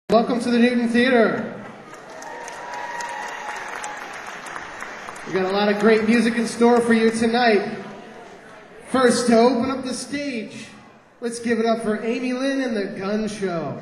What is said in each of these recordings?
Welcome to the Newton Theater. We've got a lot of great music in store for you tonight. First, to open up the stage, let's give it up for Amy Lynn and the Gun Show.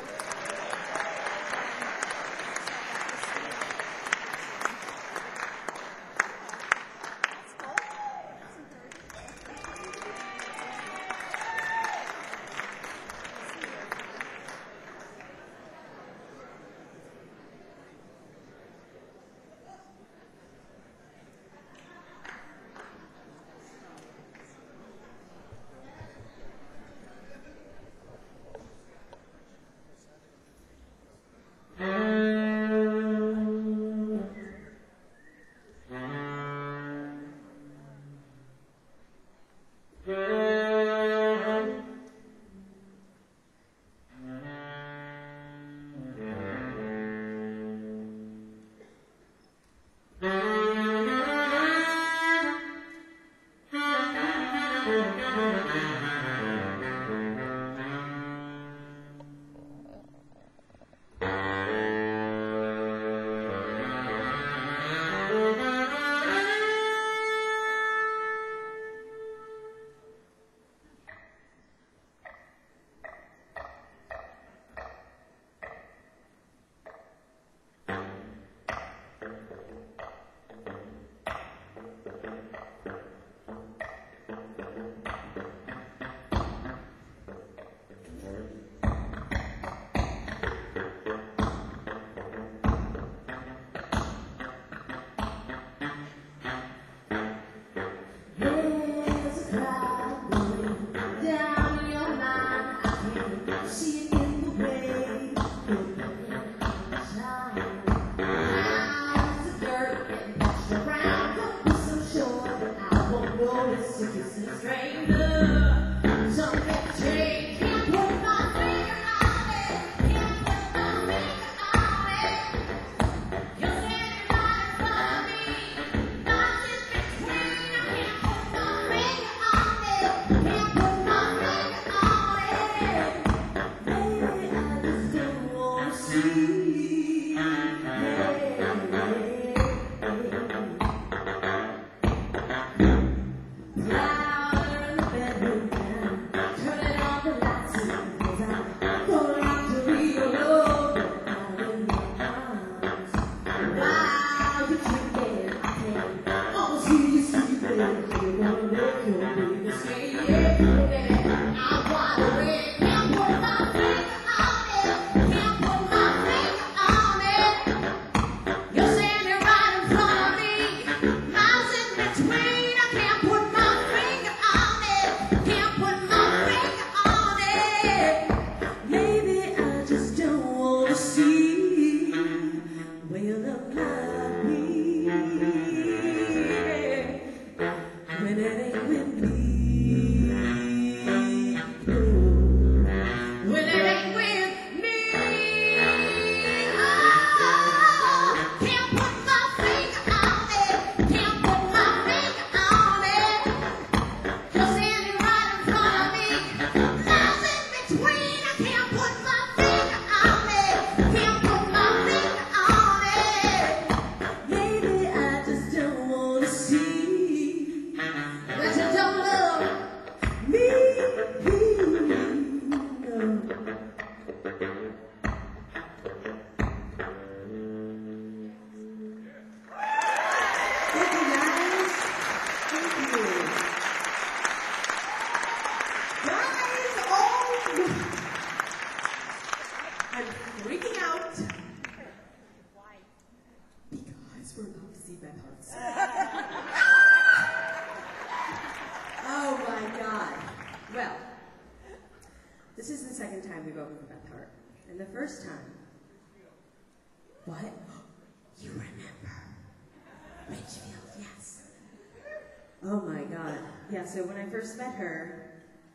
So when I first met her,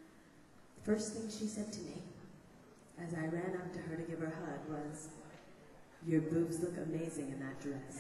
the first thing she said to me as I ran up to her to give her a hug was, "Your boobs look amazing in that dress."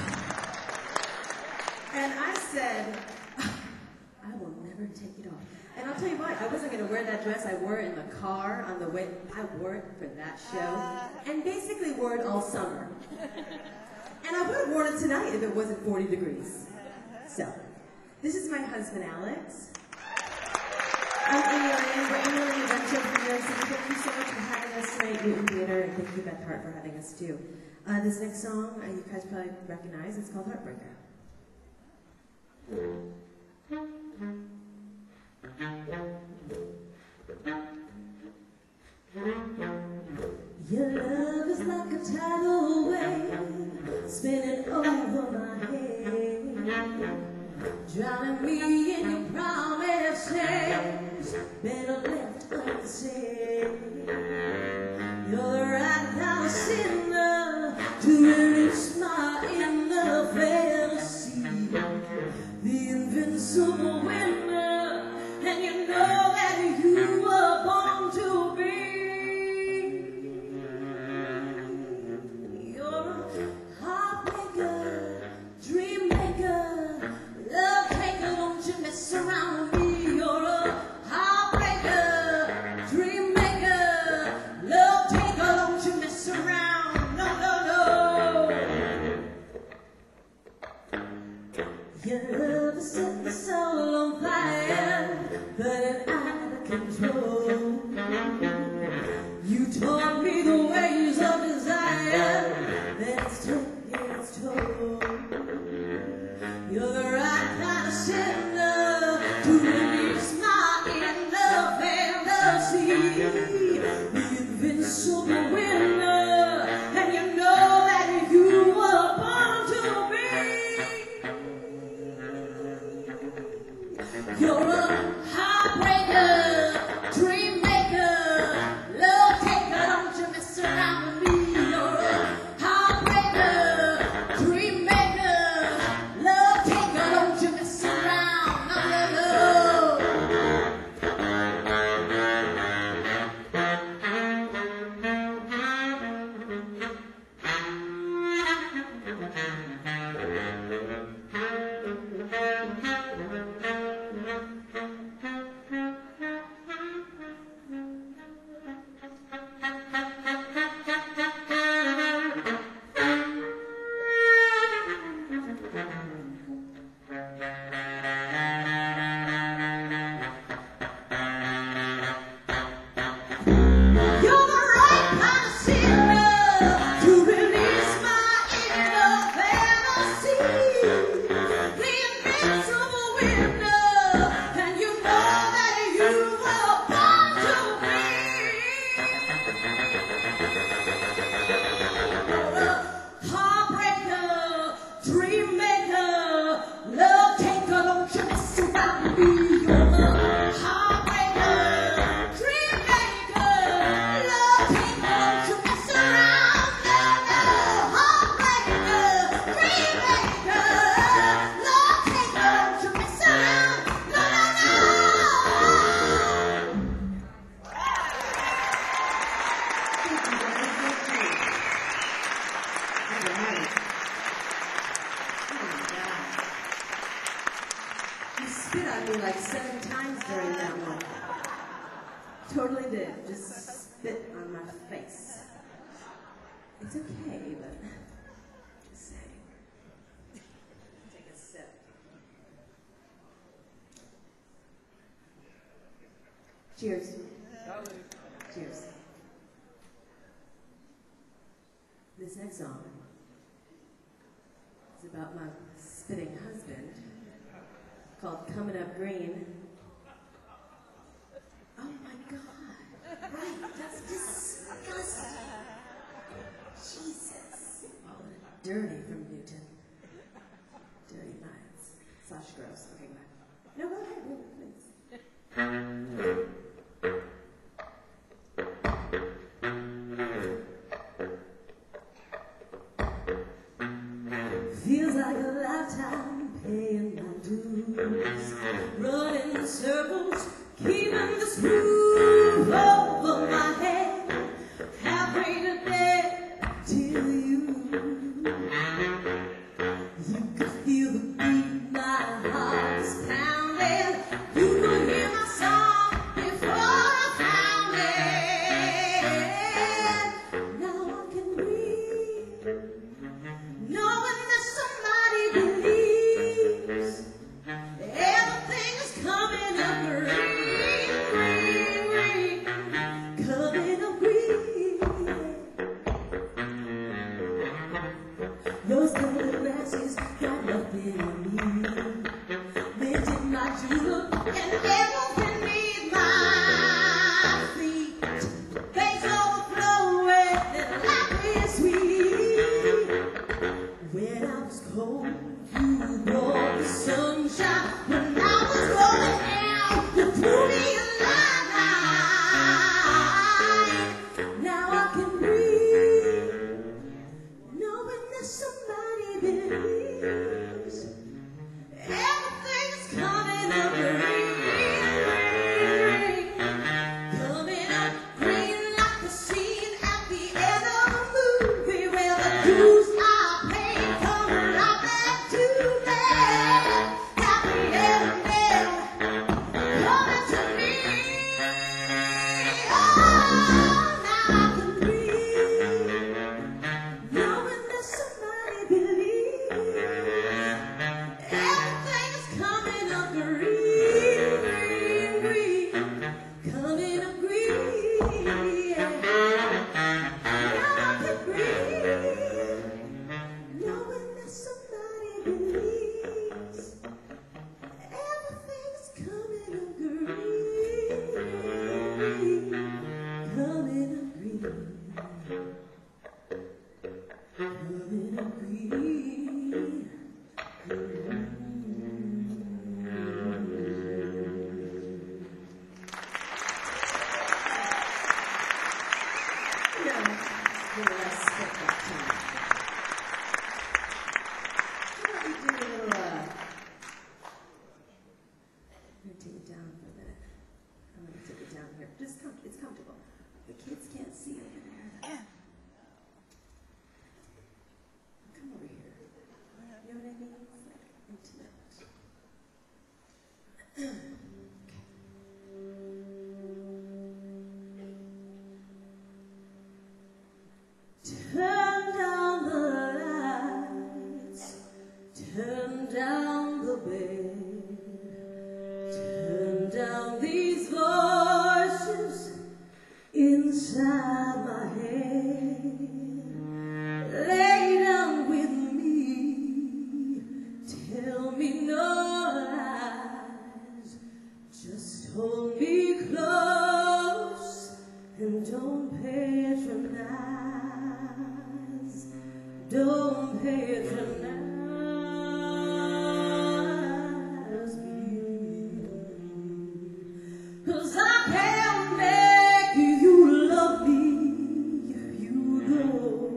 And I said, "I will never take it off." And I'll tell you what, I wasn't going to wear that dress. I wore it in the car on the way. I wore it for that show. And basically wore it all summer. And I would have worn it tonight if it wasn't 40 degrees. So, this is my husband, Alex. I'm Amy Ryan. We're Amy Ryan Adventure from New York City. Thank you so much for having us tonight at Newton Theater. And thank you, Beth Hart, for having us too. This next song, you guys probably recognize. It's called Heartbreaker. Your love is like a tidal wave spinning over my head, drowning me in your promises, better left unsaid. You're the right kind of sinner to release my inner fantasy, the invincible winner, and you know that you were born to be. Surround me, you're a heartbreaker, dream maker, love taker, don't you mess around, no, no, no. Your love has set my soul on fire, but it out of control. You taught me the ways of desire, then it's taking its toll. You're the right kind of sinner to release my inner fantasy, the invincible winner, and you know that you were born to be. You're a heartbreaker, dream maker, love taker, don't you mess around with me. You're a heartbreaker, dream maker, love taker, don't you mess around, no, no, no. Spit on me like 7 times during that one. Totally did. Just spit on my face. It's okay, but just saying. Take a sip. Cheers. Cheers. This next song is about my spitting husband, called Coming Up Green. Oh my God. Right, that's disgusting. Jesus. Oh, dirty from Newton. Dirty minds. Slash gross. Okay, go ahead. No, go ahead, please. Feels like a lifetime paying my dues, running in circles, keeping the roof over my head, halfway to bed till you. Face overflowing and life is sweet. When I was cold, you brought the sunshine. When I was going down, you threw me a light. Now I can breathe, knowing that somebody believes everything's coming up green. Coming up green like the scene at the end of a movie where the dues I paid come right back to me. Happy ending coming to me. Oh, now I can breathe, knowing that somebody believes everything's coming up green, green, coming up green. Now I can breathe, knowing that somebody believes everything's coming up green, coming up green, coming up green. It's comfortable. The kids can't see over there. Come over here. You know what I mean? It's like intimate. Turn down the lights, turn down the bed, turn down these voices inside my head. Lay down with me, tell me no lies, just hold me close and don't patronize, don't patronize me, 'cause I can't make you love me if you don't.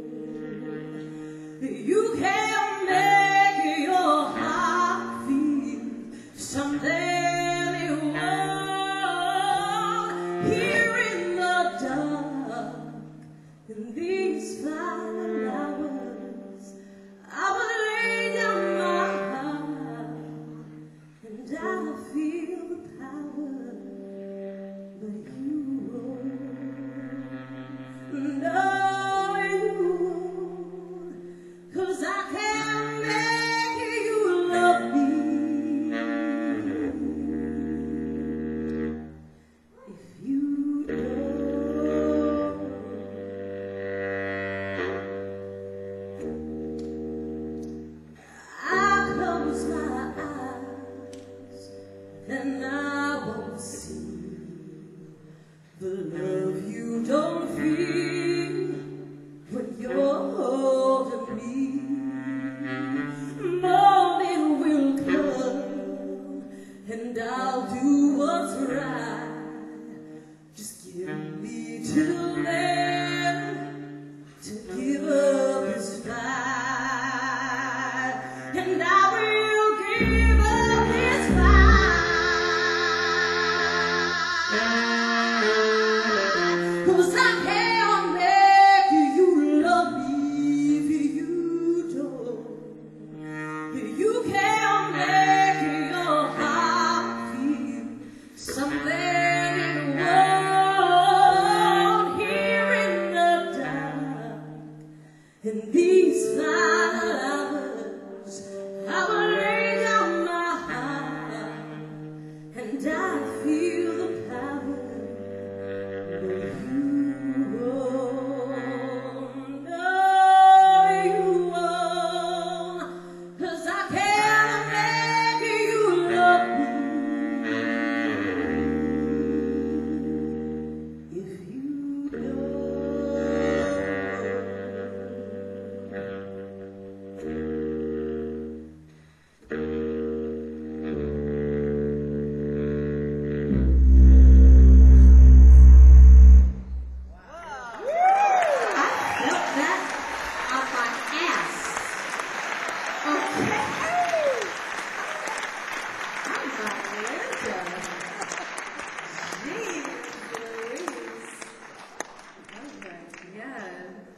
You can't make your heart feel something it won't. Here in the dark, in these final hours, I will lay down my heart and I feel the power, but you won't. No, you won't, 'cause I can't make you love me if you don't. I close my eyes and I won't see the love you don't feel when you're holding me. Morning will come and I'll do what's right. Just give me till then to give up this fight, and I will give up this fight. 'Cause I can't make you love me if you don't. You can't make your heart feel something it won't. Here in the dark, in these final hours, I will lay down my heart and I feel the power of you.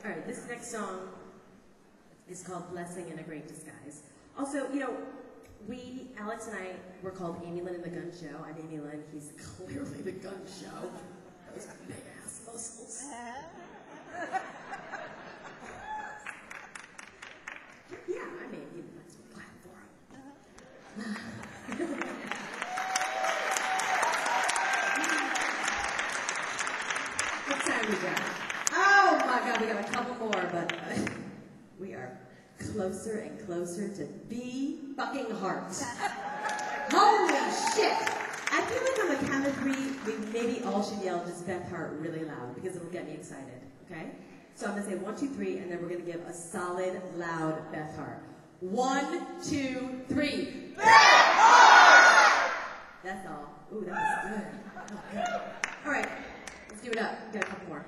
All right, this next song is called Blessing in a Great Disguise. Also, you know, Alex and I were called Amy Lynn and the Gun Show. I'm Amy Lynn. He's clearly the Gun Show. Those big ass muscles. Yeah, I mean, he lets me clap for him. What time we got? Oh my God, we got a couple more, but we are closer and closer to B fucking Heart. Holy shit! I feel like on the count of three, we maybe all should yell just Beth Hart really loud because it'll get me excited, okay? So I'm gonna say 1, 2, 3, and then we're gonna give a solid, loud Beth Hart. 1, 2, 3. Beth Hart! That's all. Ooh, that was good. Okay. All right, let's give it up. Got a couple more.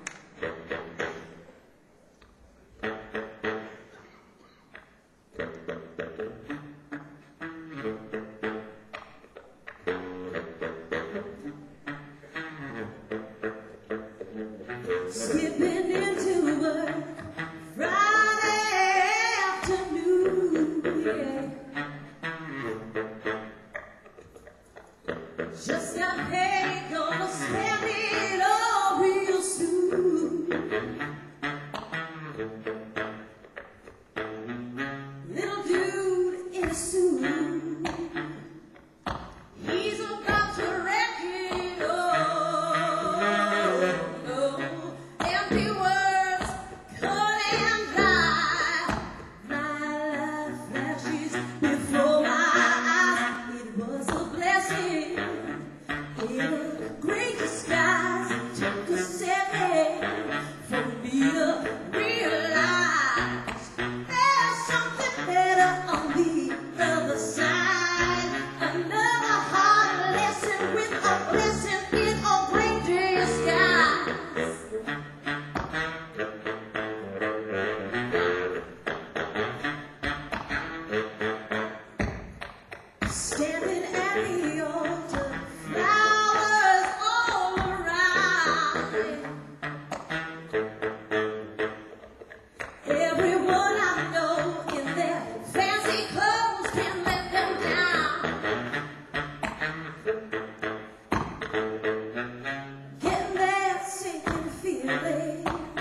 Skipping into work Friday afternoon, yeah. Just got paid, gonna spend it all real soon. Little dude in a suit, he's about to wreck it all. No, empty words come and die. My life flashes before my eyes. It was a blessing in a great disguise. Took a second for me to realize there's something better on the other side. Another hard lesson with a blessing in a great disguise. Standing at the altar, flowers all around. Everyone I know in their fancy clothes can let them down. Getting that sinking feeling,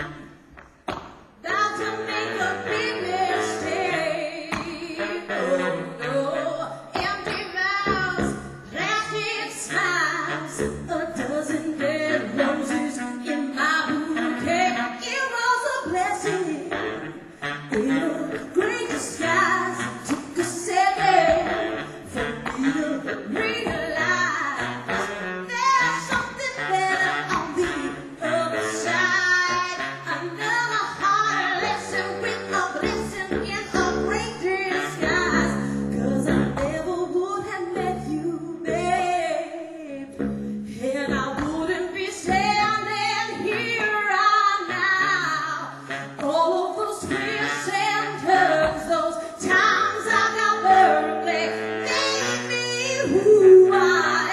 about to make a big mistake. Oh no, empty mouths, plastic smiles, a dozen dead roses in my bouquet. It was a blessing in a great disguise. Took a second for me to realize there's something better on the other side. Another hard lesson with a blessing in a great disguise. 'Cause I never would have met you, babe, and I wouldn't be standing here right now. All of those twists and turns, those times I got burned, they made me who I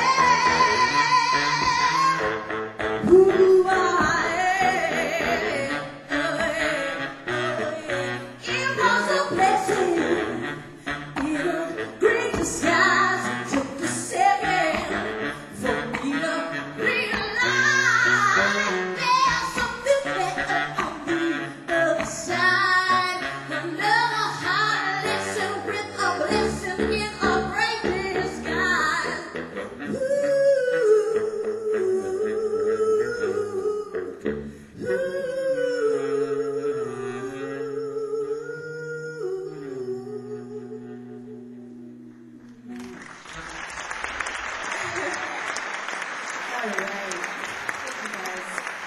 am. Who I am. It was a blessing in a great disguise. Took a second for me to realize there's something better on the other side. Another hard lesson with a blessing in a great disguise. All right. Thank you guys.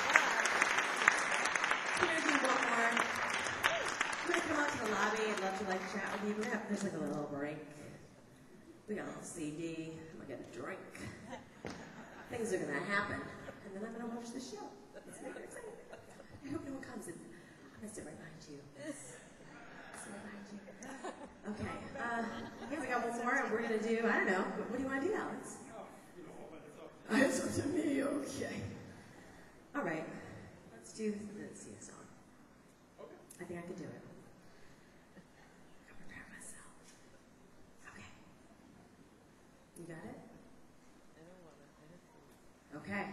Can I do one more? I'm going to come out to the lobby. I'd love to chat with you. There's like a little break. We got a little CD. I'm going to get a drink. Things are going to happen. And then I'm going to watch the show. It's very exciting. I hope no one comes in. I'm going to sit right behind you. Sit right behind you. Okay. Here we got one more. And we're going to do, I don't know. What do you want to do, Alex? It's up to me, okay. All right. Let's do the song. I think I can do it. I'll prepare myself. Okay. You got it? Okay.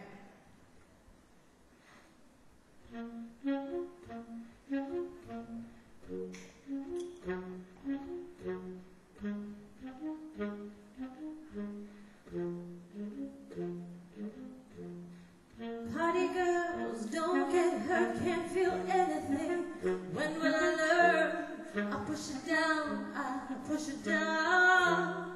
Party girls don't get hurt, can't feel anything. When will I learn? I push it down, I push it down.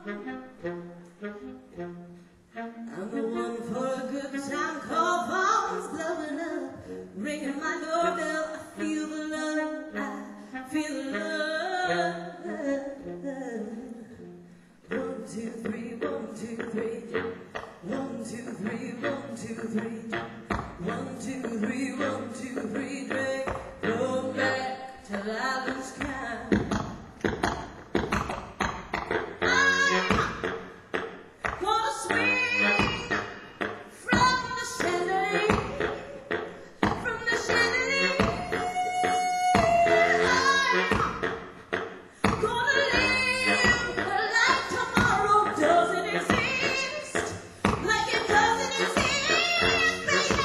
I'm the one for a good time, call phones blowing up, ringing my doorbell. I feel the love, I feel the love. 1, 2, 3, 1, 2, 3. 1, 2, 3, 1, 2, 3. 1, 2, 3, 1, 2, 3, drink. Go back till I lose count. I'm gonna swing from the chandelier, from the chandelier. I'm gonna live like tomorrow doesn't exist, like it doesn't exist, baby.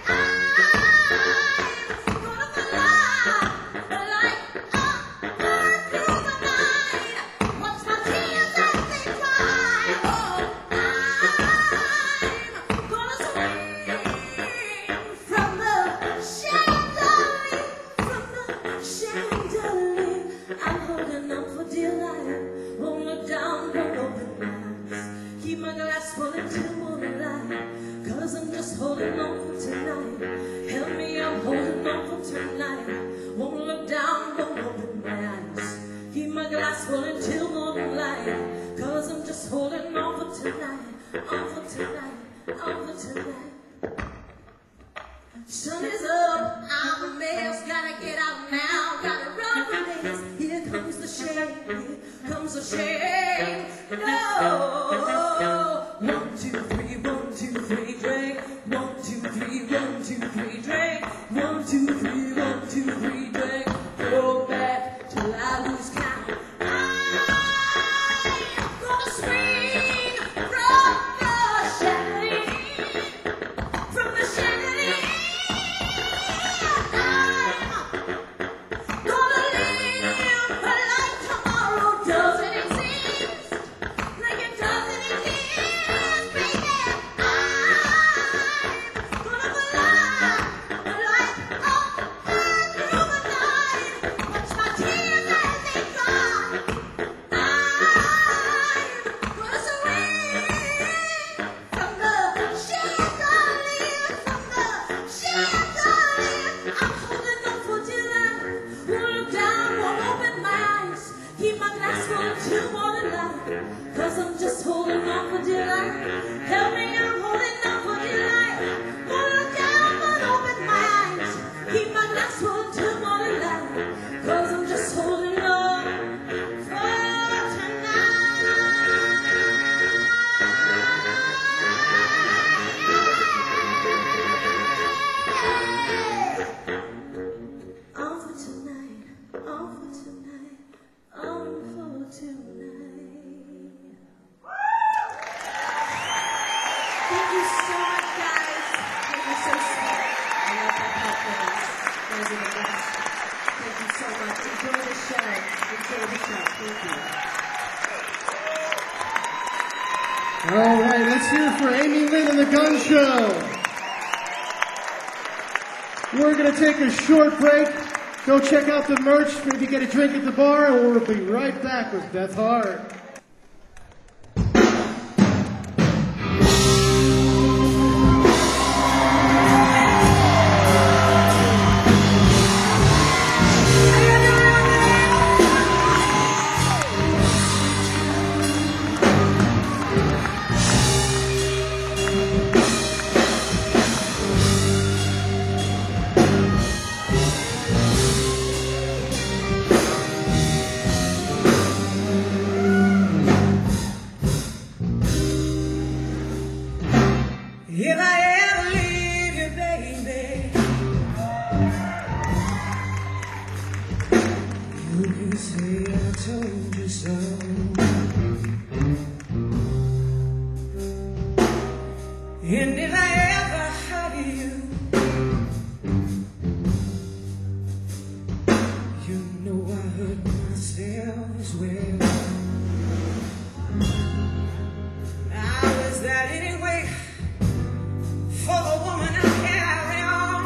I'm gonna fly like a bird through the night. Watch my tears as they dry. Oh, I'm gonna swing from the chandelier, from the chandelier. I'm holding on for dear life. Won't look down, won't open my eyes. Keep my glass full until morning light. 'Cause I'm just holding on for tonight. Help me, I'm holding on for tonight. Won't look down, won't open my eyes. Keep my glass full until morning light. 'Cause I'm just holding on for tonight. On for tonight, on for tonight. Sun is up, I'm a mess, gotta get out now, gotta run from this. Here comes the shame, here comes the shame. No! 1, 2, 3, 1, 2, 3, drink. 1, 2, 3, 1, 2, 3, drink. 1, 2, 3, 1, 2, 3, drink. Go back till I lose count. I'm gonna swing from the chandelier, from the chandelier. I'm gonna live like tomorrow doesn't exist, like it doesn't exist, baby. I'm gonna fly like a bird through the night. Watch my tears as they dry. I'm gonna swing from the chandelier, from the chandelier. I'm holding on for dear life. Won't look down, won't open my eyes. Keep my glass full until morning light. 'Cause I'm just holding on for dear life. Help me, I'm holding on for dear life. Won't look down, won't open my eyes. Keep my glass full until morning light. 'Cause I'm just holding on for tonight. On for tonight, on for tonight, on for tonight. Thank you so much, guys. Thank you so sweet. I love that performance. Those are the best. Thank you so much. Enjoy the show. Enjoy the show. Thank you. All right, let's hear it for Amy Lynn and the Gun Show. We're going to take a short break. Go check out the merch, maybe get a drink at the bar, and we'll be right back with Beth Hart. say I told you so. And if I ever hurt you, you know I hurt myself as well. Now is that any way for a woman to carry on?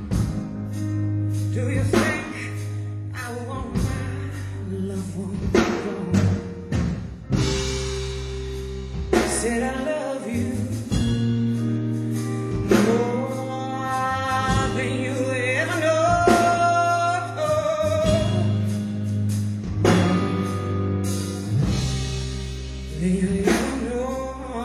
Do you think I want my loved one gone? Said I love you more than you ever know. Than you ever know.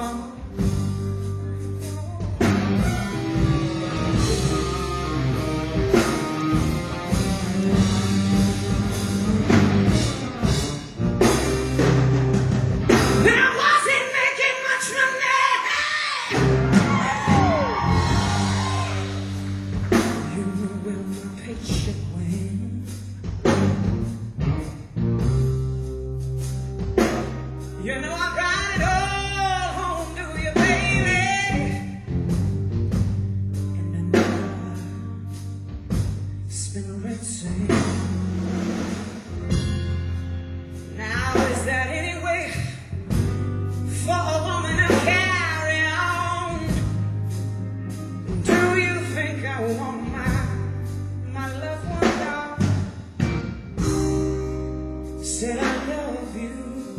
You know I brought it all home to you, baby. And I know I spent a red sand. Now is that any way for a woman to carry on? Do you think I want my loved one gone? Said I love you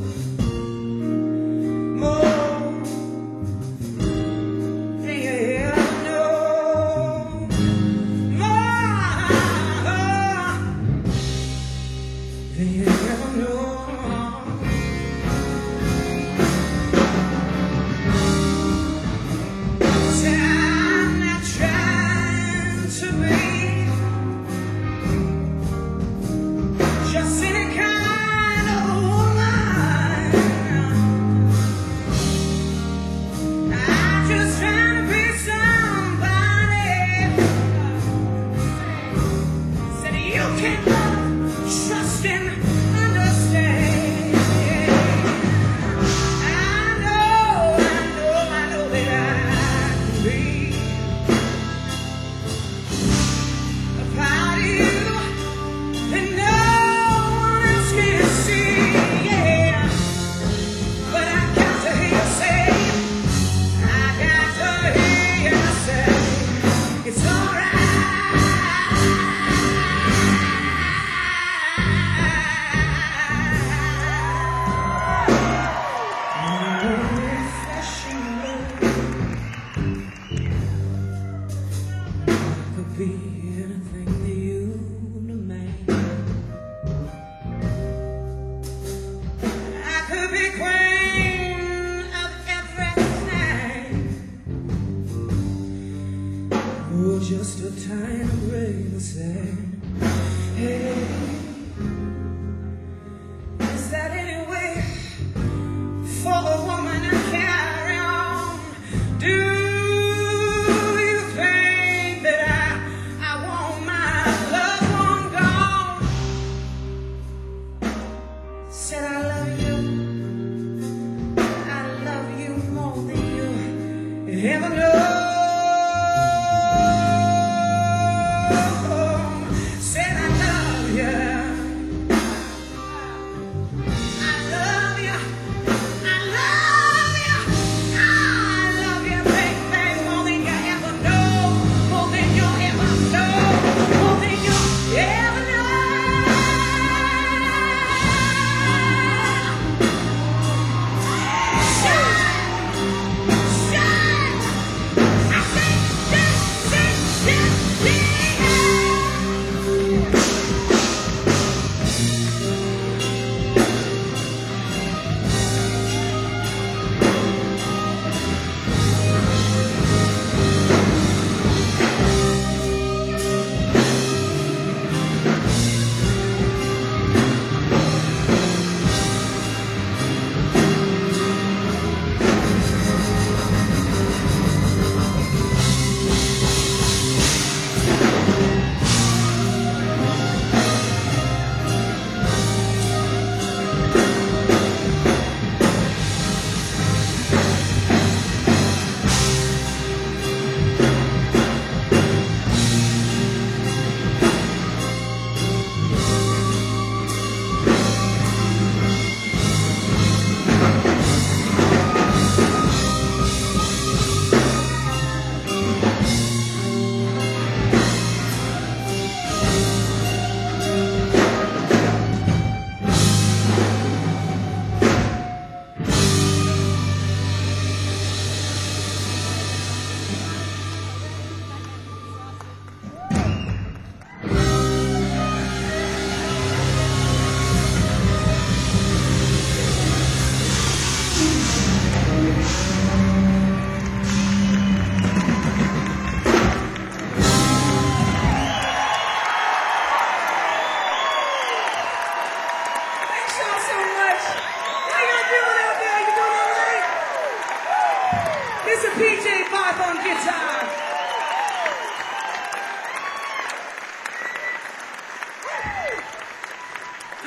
more than you ever know. More than you ever know. Said I'm not trying to be just any kind of woman. I'm just trying to be somebody. Said you can love, trust and understand. I know that I can be a part of you that no one else can see. Yeah, but I got to hear you say, I got to hear you say, it's alright. Refreshing love could be anything to you, to me. I could be queen of everything, or just a tiny grain of sand. Hey, is that any way for a woman to carry on? Do you think that I want my loved one gone? Said I love you more than you ever know. Said I love you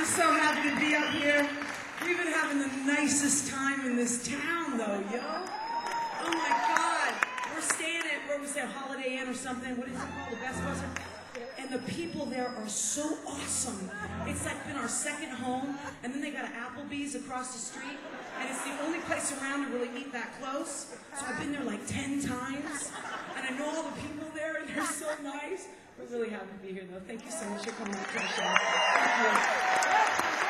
so happy to be up here. We've been having the nicest time in this town, though, yo. Oh my God. We're staying at, where was that, Holiday Inn or something? What is it called? The Best Western? And the people there are so awesome. It's like been our second home. And then they got an Applebee's across the street. And it's the only place around to really eat that close. So I've been there like 10 times. And I know all the people there, and they're so nice. We're really happy to be here, though. Thank you so much for coming out to the show. Thank you.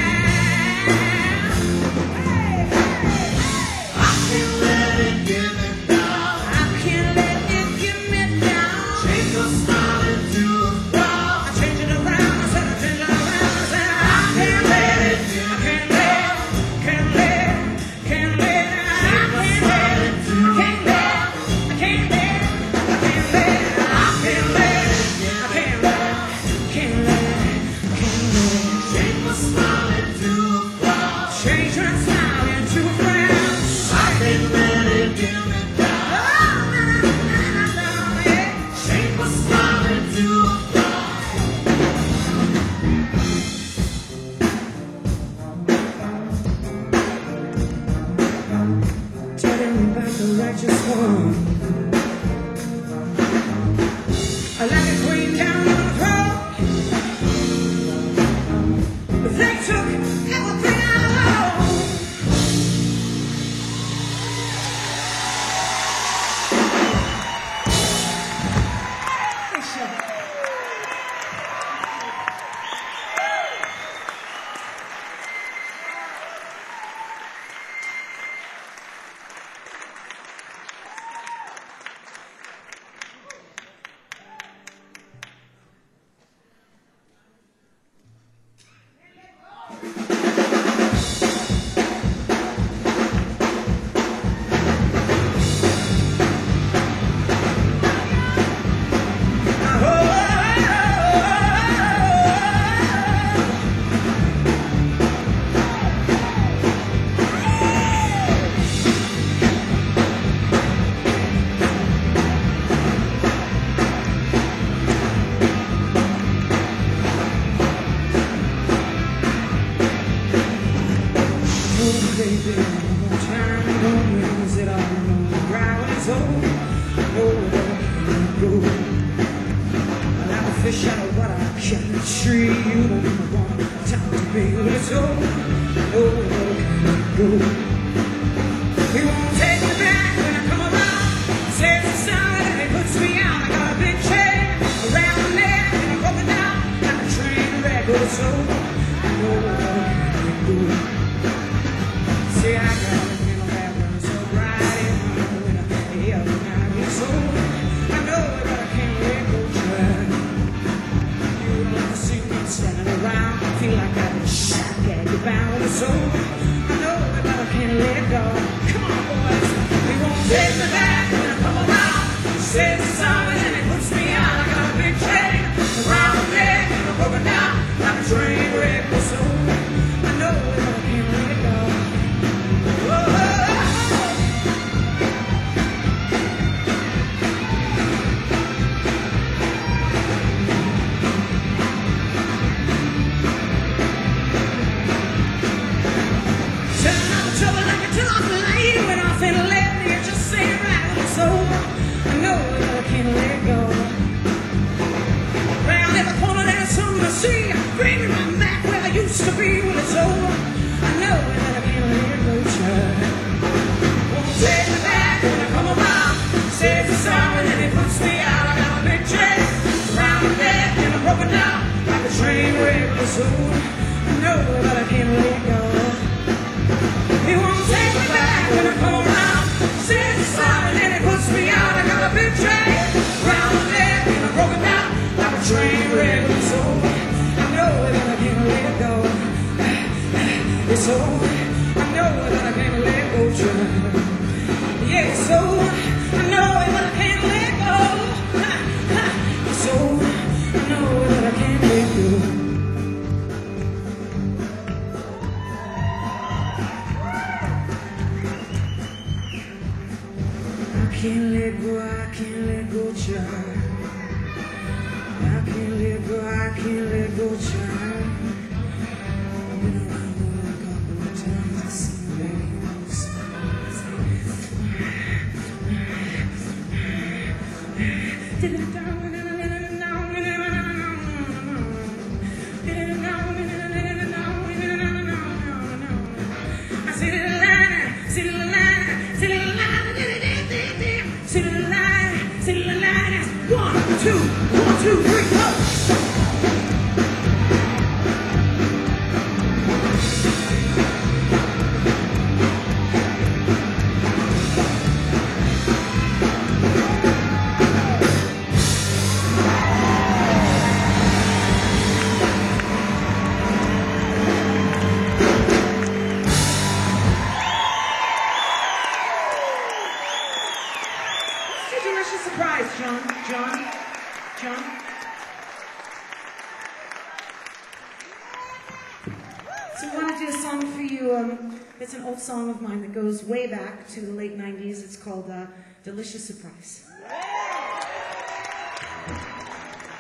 Give it Song of mine that goes way back to the late 90s. It's called Delicious Surprise.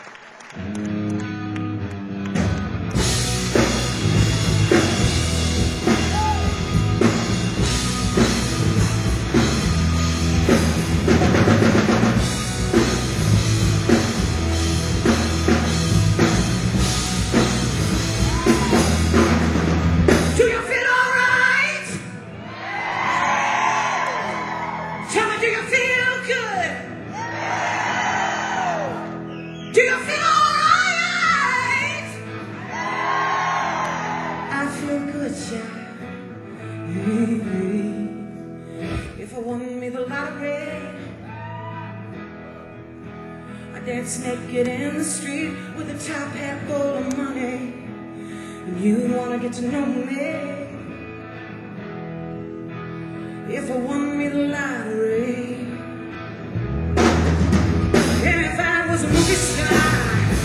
dance naked in the street with a top hat full of money, and you'd wanna get to know me. If I won me the lottery, and if I was a movie star,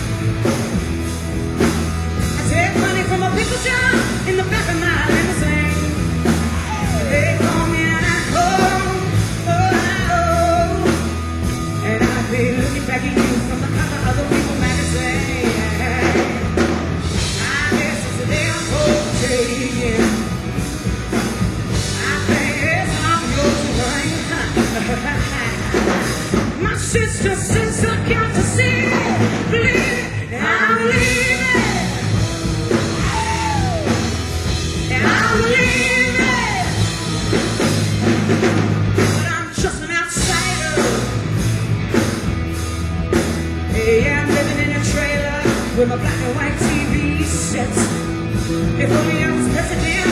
I'd take money from a pickle jar in the back of my limousine. They call me and I call, and I'd be looking back at you from the cover of the People magazine. I guess it's a damn cold taking. My sister says I got to see it, believe it, I believe it, and I believe it, but I'm just an outsider. Yeah, I'm living in a trailer with my black and white TV sets. If only I was president,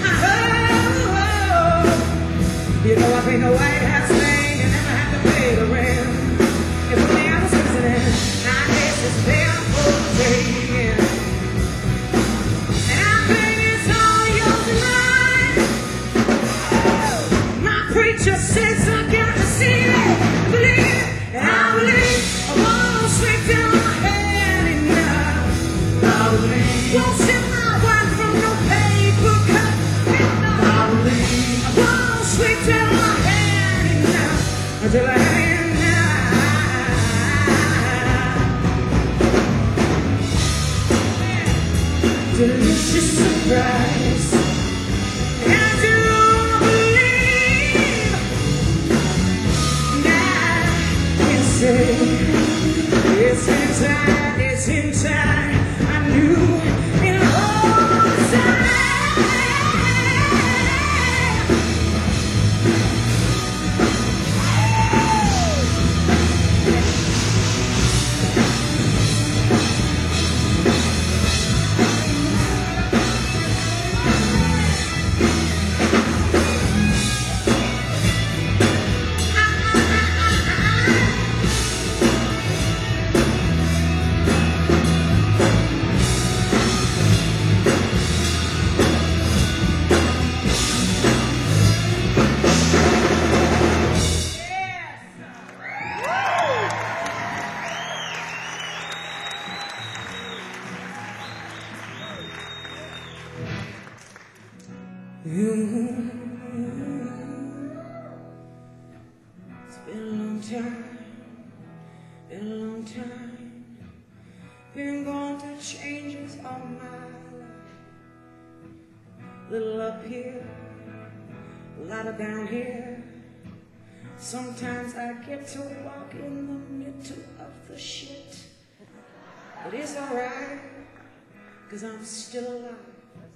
you know I paid the White House thing and never have to pay the rent. If only I was president, I guess it's there for the taking. And I think it's all yours and mine. My preacher says I got to see it, believe it, and I believe. I won't sleep till my head enough. I believe. Won't sip my wine from no paper cup. I believe. I won't sleep till my head enough. Until I have enough. Delicious surprise. And you won't believe. Now you say it's in time, it's in time. I knew it all the time. It's been a long time, been a long time, been going through changes all my life. Little up here, a lot of down here. Sometimes I get to walk in the middle of the shit, but it's alright, 'cause I'm still alive.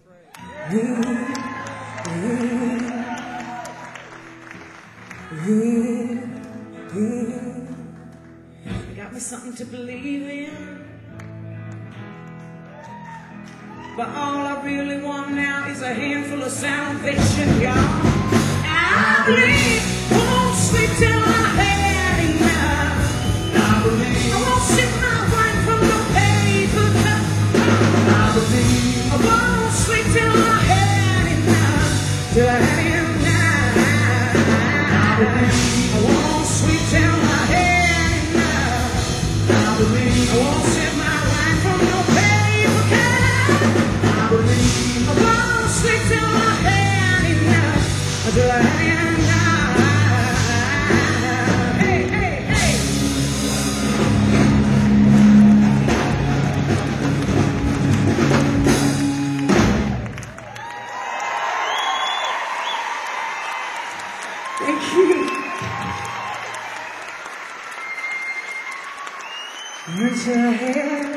You got me something to believe in, but all I really want now is a handful of salvation, y'all. I believe I won't sleep till I had enough. I believe I won't sip my wine from no paper cup. I believe I won't sleep till I had enough. Till I had enough. I won't sleep till I had enough. I believe I won't sip my wine from no paper cup. I believe I won't sleep till I had enough. Until I had enough. Hey, hey, hey. Thank you. Until I had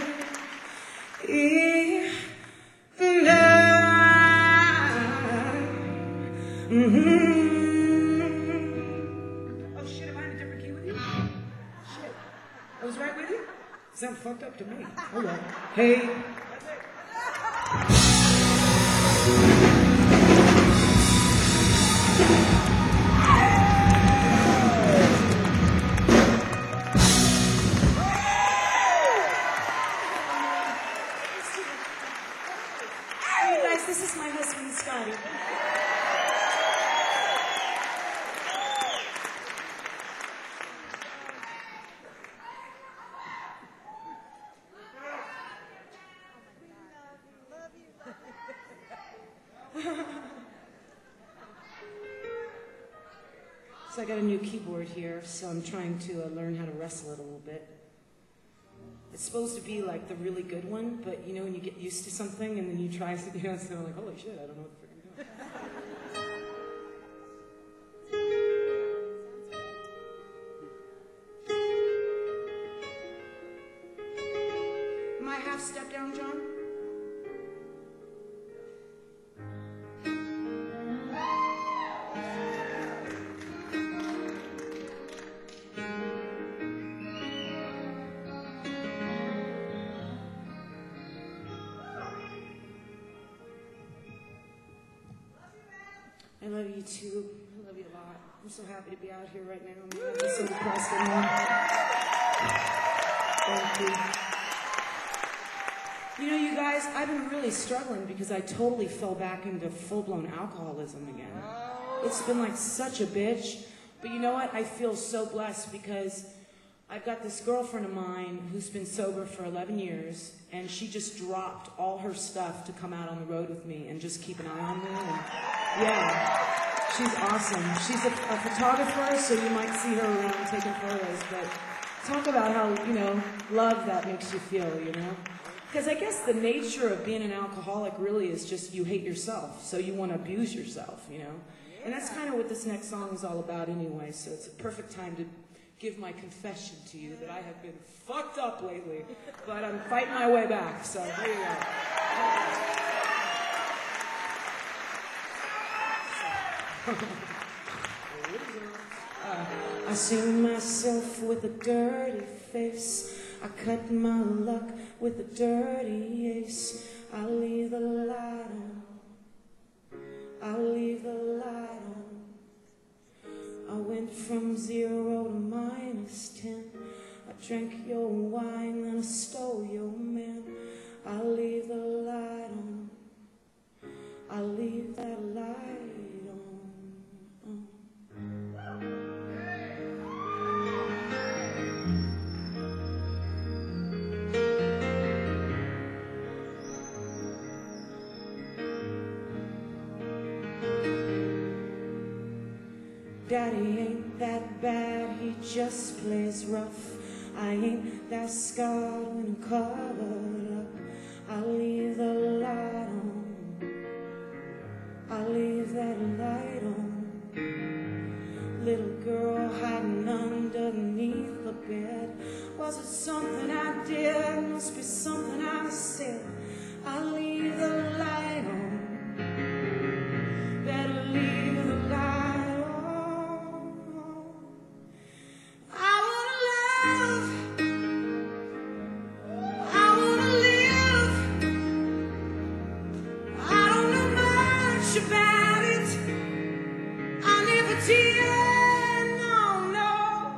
Oh shit, am I in a different key with you? Shit. I was right with you? Sounds fucked up to me. Hold on. Hey. So I got a new keyboard here, so I'm trying to learn how to wrestle it a little bit. It's supposed to be like the really good one, but you know when you get used to something and then you try something else, and I'm like, holy shit, I don't know what the frick I'm doing. Am I half step down, John? I love you too. I love you a lot. I'm so happy to be out here right now. I'm so depressed right now. Thank you. You know, you guys, I've been really struggling because I totally fell back into full-blown alcoholism again. It's been like such a bitch. But you know what? I feel so blessed because I've got this girlfriend of mine who's been sober for 11 years, and she just dropped all her stuff to come out on the road with me and just keep an eye on me. And yeah, she's awesome. She's a photographer, so you might see her around taking photos. But talk about how, you know, love that makes you feel, you know? Because I guess the nature of being an alcoholic really is just you hate yourself, so you want to abuse yourself, you know? And that's kind of what this next song is all about anyway, so it's a perfect time to give my confession to you that I have been fucked up lately, but I'm fighting my way back, so there you go. I see myself with a dirty face. I cut my luck with a dirty ace. I leave the light on. I leave the light on. I went from 0 to -10. I drank your wine and I stole your man. I leave the light on. I leave that light on. Daddy ain't that bad, he just plays rough. I ain't that scarred when I'm covered up. I leave the light on. I leave that light on. Little girl hiding underneath the bed. Was it something I did? Must be something I said. I leave the light on. Better leave the light on. About it, I never did, no, no.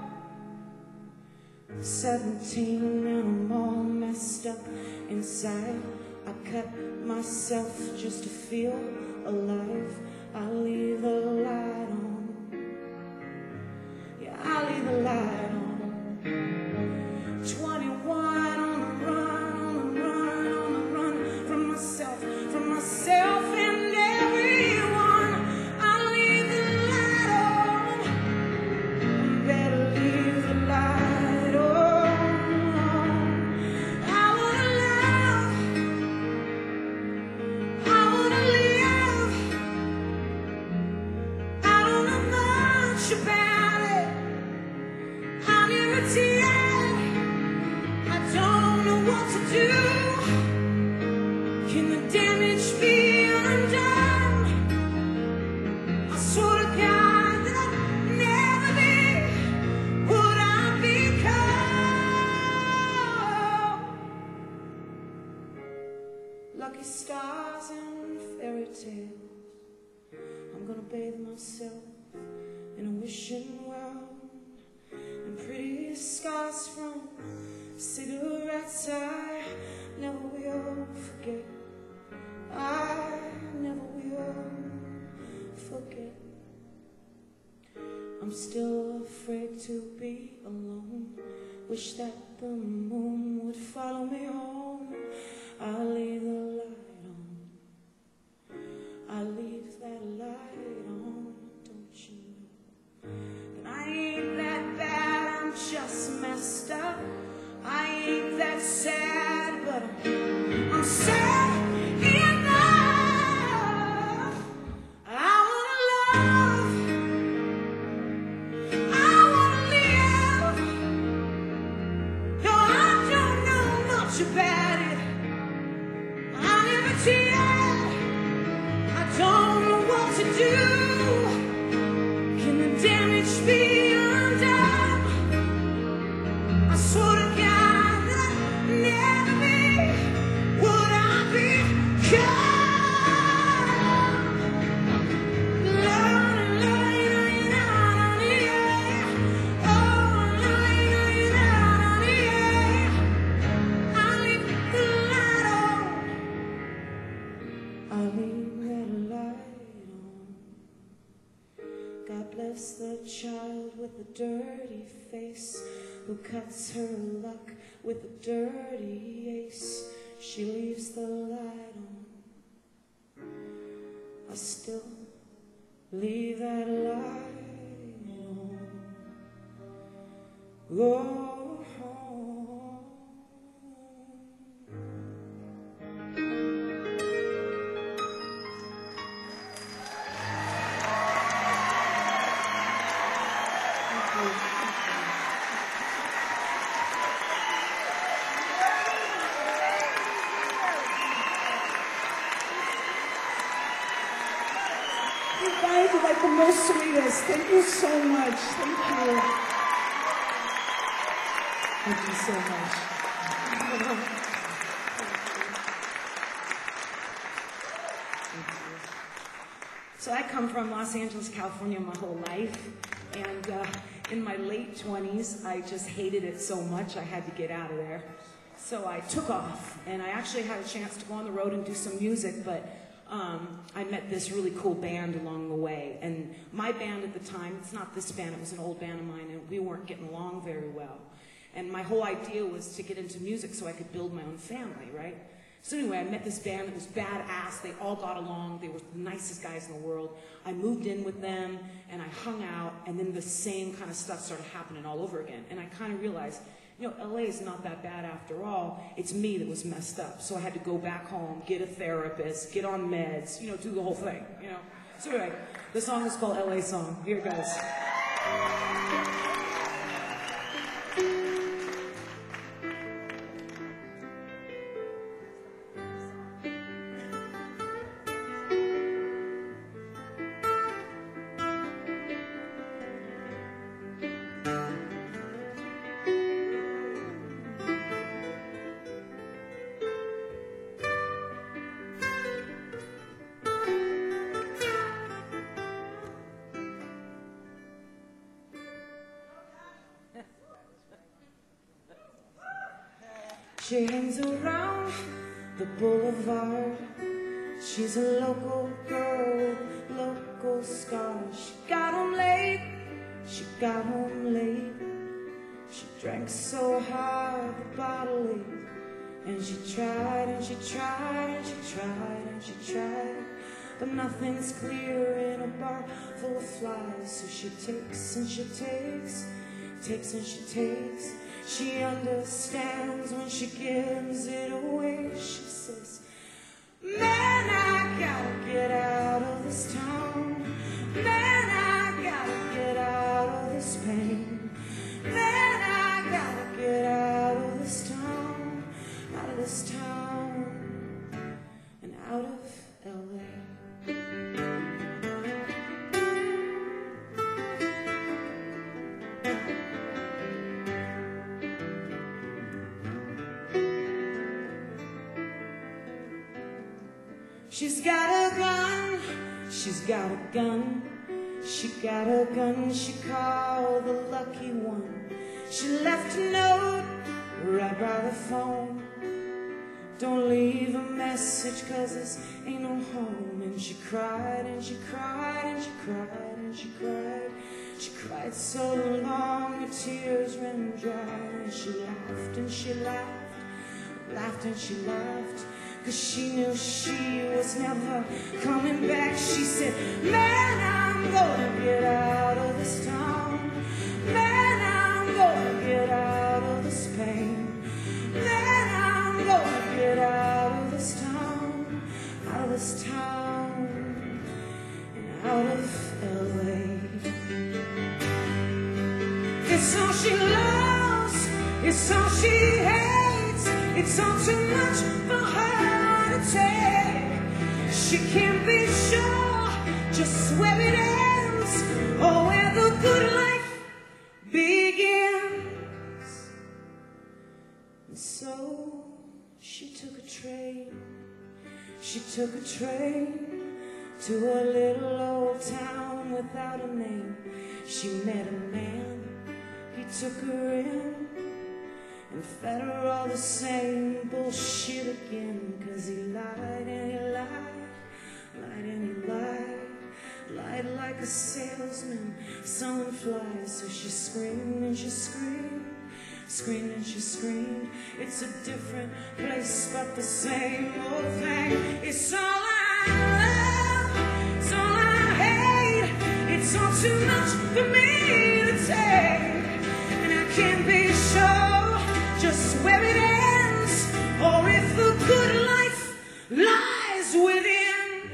17 and I'm all messed up inside. I cut myself just to feel alive. I leave the light on. Yeah, I leave the light on. 21 on the run, on the run, on the run from myself and everyone. I leave the light on. Better leave the light on. I wanna love. I wanna live. I don't know much about it. I'm irritated. I don't know what to do. Can the damage be undone? I swear to God that I'll never be what I become. Lucky stars and fairy tales. I'm gonna bathe myself in a wishing world. And pretty scars from cigarettes I never will forget. I never will forget. I'm still afraid to be alone. Wish that the moon would follow me home. I leave the light on. I leave that light on, don't you know? such a baddie. I never cheated. I don't know what to do. Can the damage be undone? I swear to God that never be would I be caught. The child with a dirty face who cuts her luck with a dirty ace. She leaves the light on. I still leave that light on. Go home. You guys are like the most sweetest. Thank you so much. Thank you. Thank you so much. So I come from Los Angeles, California my whole life. And in my late 20s, I just hated it so much I had to get out of there. So I took off, and I actually had a chance to go on the road and do some music, but I met this really cool band along the way. And my band at the time, it's not this band, it was an old band of mine, and we weren't getting along very well. And my whole idea was to get into music so I could build my own family, right? So anyway, I met this band that was badass. They all got along. They were the nicest guys in the world. I moved in with them, and I hung out, and then the same kind of stuff started happening all over again. And I kind of realized, you know, LA is not that bad after all. It's me that was messed up. So I had to go back home, get a therapist, get on meds, you know, do the whole thing, you know. So anyway, the song is called LA Song. Here it goes. She hangs around the boulevard. She's a local girl, local star. She got home late, she got home late. She drank so hard the bottle ate. And she tried and she tried and she tried and she tried. But nothing's clear in a bar full of flies. So she takes and she takes, takes and she takes. She understands when she gives it away. She says, man, I gotta get out of this town. Man, I gotta get out of this pain. Man, I gotta get out of this town. Out of this town. And out of LA. She's got a gun, she's got a gun. She got a gun she called the lucky one. She left a note right by the phone. Don't leave a message cause this ain't no home. And she cried and she cried and she cried and she cried. She cried so long her tears ran dry. And she laughed and she laughed, laughed and she laughed. Cause she knew she was never coming back. She said, man, I'm gonna get out of this town. Man, I'm gonna get out of this pain. Man, I'm gonna get out of this town. Out of this town. And out of LA. It's all she loves. It's all she hates. It's all too much for her to take. She can't be sure just where it ends or where the good life begins. And so she took a train. She took a train to a little old town without a name. She met a man, he took her in and fed her all the same bullshit again. 'Cause he lied and he lied, lied and he lied, lied like a salesman selling flies. So she screamed and she screamed, screamed and she screamed. It's a different place but the same old thing. It's all I love, it's all I hate. It's all too much for me to take, and I can't be sure just where it ends or if the good life lies within.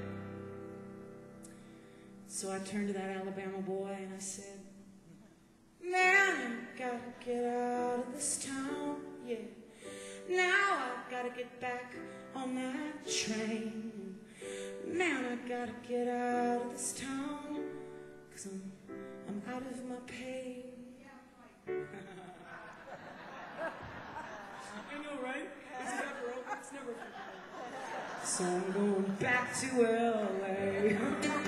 So I turned to that Alabama boy and I said, man, I gotta get out of this town, yeah. Now I gotta get back on that train. Man, I gotta get out of this town, 'cause I'm out of my pain. I know, right? Is it ever over? It's never over. So I'm going back to LA.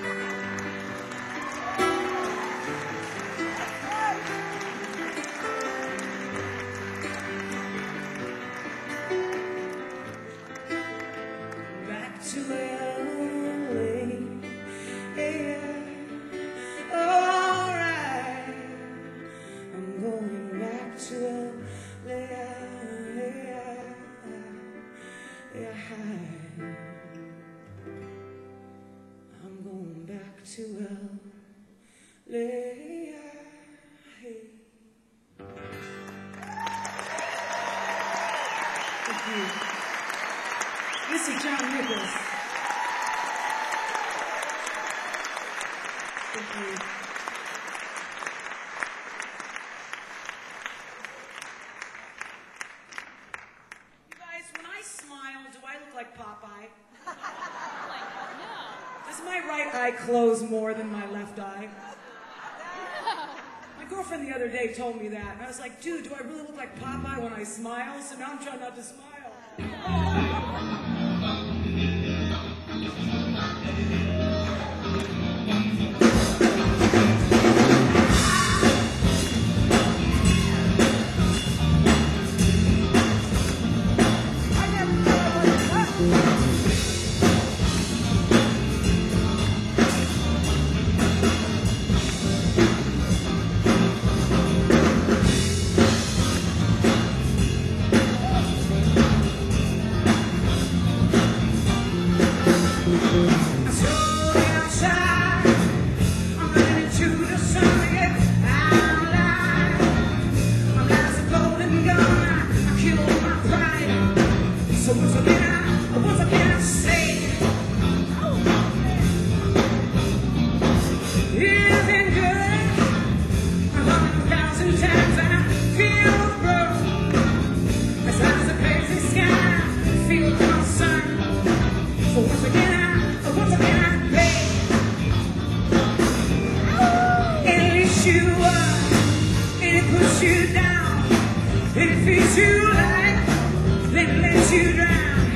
Back to LA, yeah, alright. I'm going back to LA, yeah. I'm going back to LA. Thank you. This is John Nichols. Thank you. You guys, when I smile, do I look like Popeye? Does my right eye close more than my left eye? My girlfriend the other day told me that, and I was like, dude, do I really look like Popeye when I smile? So now I'm trying not to smile. You down, it feeds you like, then lets you drown.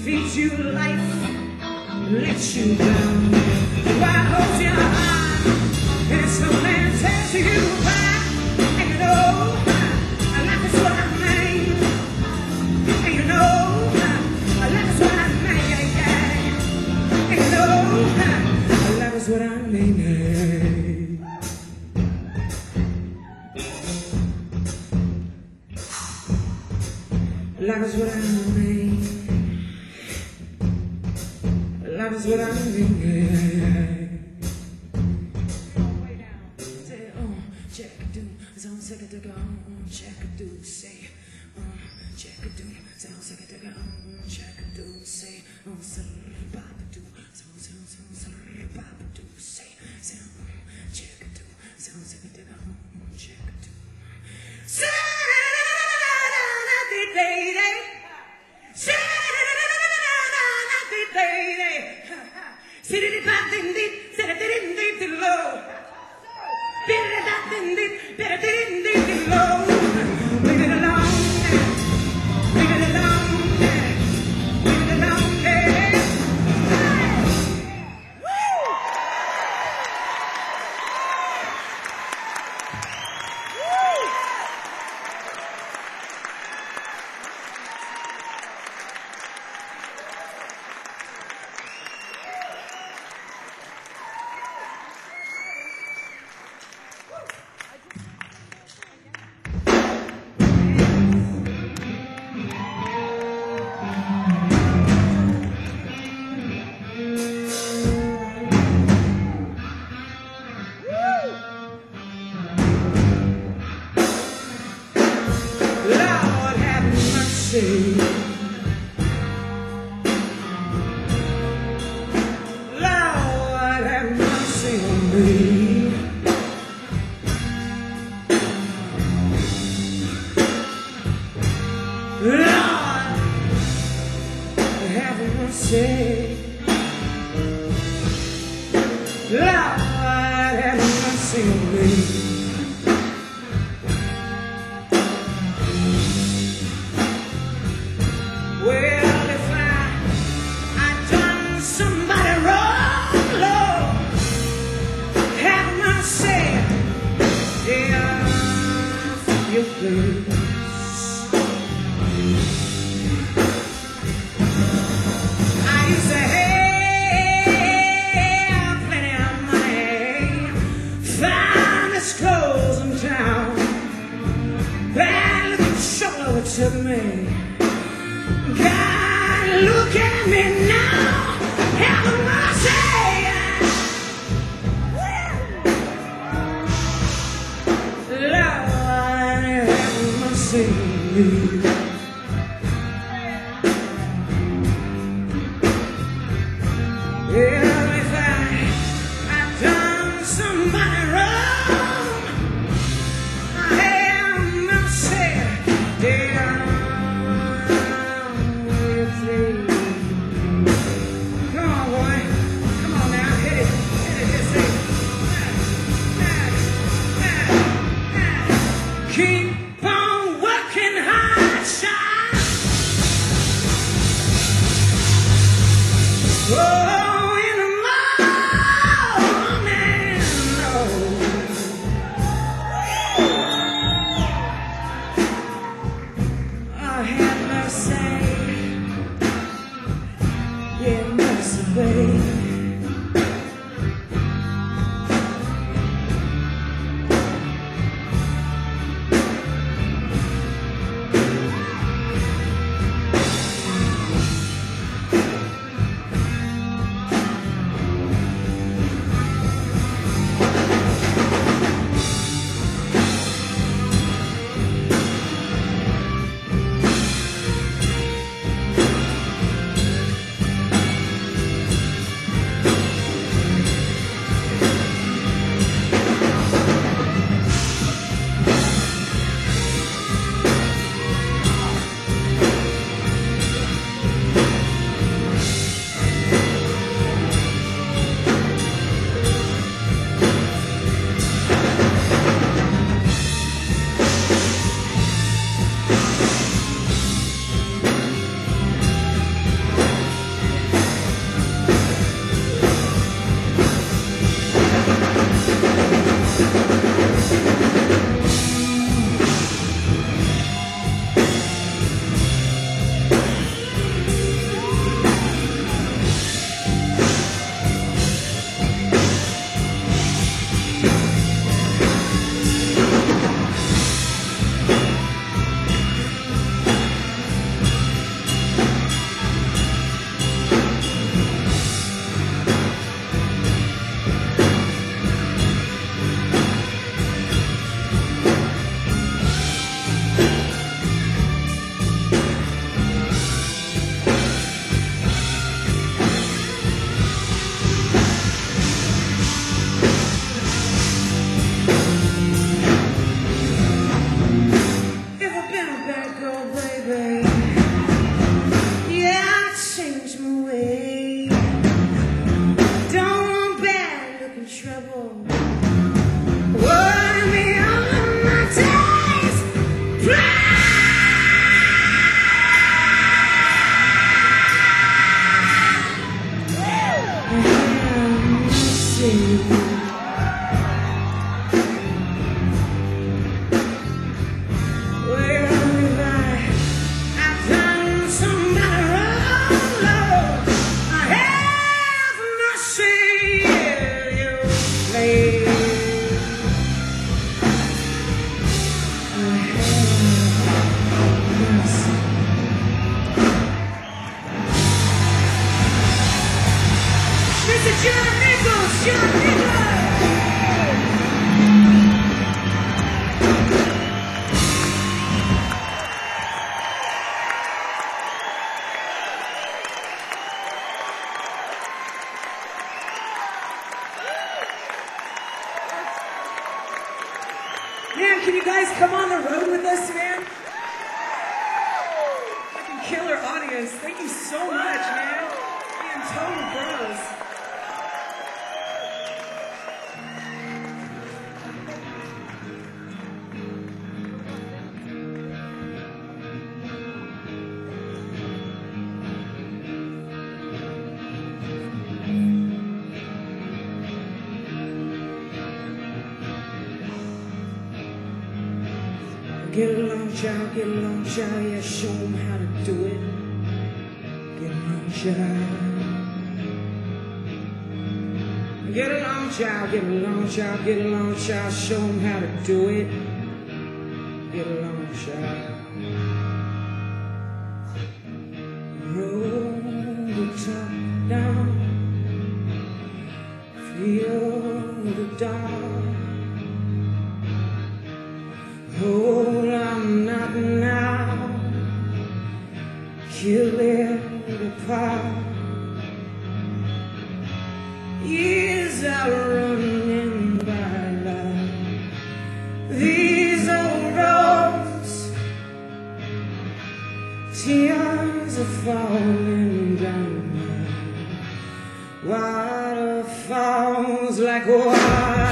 feeds you life, lets you down. Why holds your heart? And some man tells you why. And you know, life is what I made. And you know, life is what I made. And you know, life is what I made. Life is what I made. Life is what I made. Way down. Say, check a do. Sound second to go. Check a do. Say, check a do. Sound second to go. Check a do. Say, papa do. Sound papa do. Say, sound check a do. Sound second to go. Check a do. Say. Lord have mercy on me. Lord have mercy. Lord have mercy on me. Well, if I done somebody wrong, Lord, have mercy. Yeah, you please. I used to have plenty of money, finest clothes in town. Bad little shoulder took me. God, look at me now, have mercy. Lord, have mercy. Well, if I've done somebody wrong, have mercy. Yeah. Come on, boy. Come on now. Hit it. Hit it. Hit it. Keep on working hard, child. Oh, in the morning. Oh, have mercy. Yeah, mercy, baby. John Nichols, John Nichols. Man, can you guys come on the road with us, man? Fucking killer audience. Thank you so much, man. Being total bros. Get along, child, yeah, show 'em how to do it. Get along, child. Get along, child, get along, child, get along, child, show 'em how to do it. Get along, child. Roll the top down, feel the dark. Hold on, not now. Kill it apart. Years are running by like these old roads. Tears are falling down. Waterfalls like water.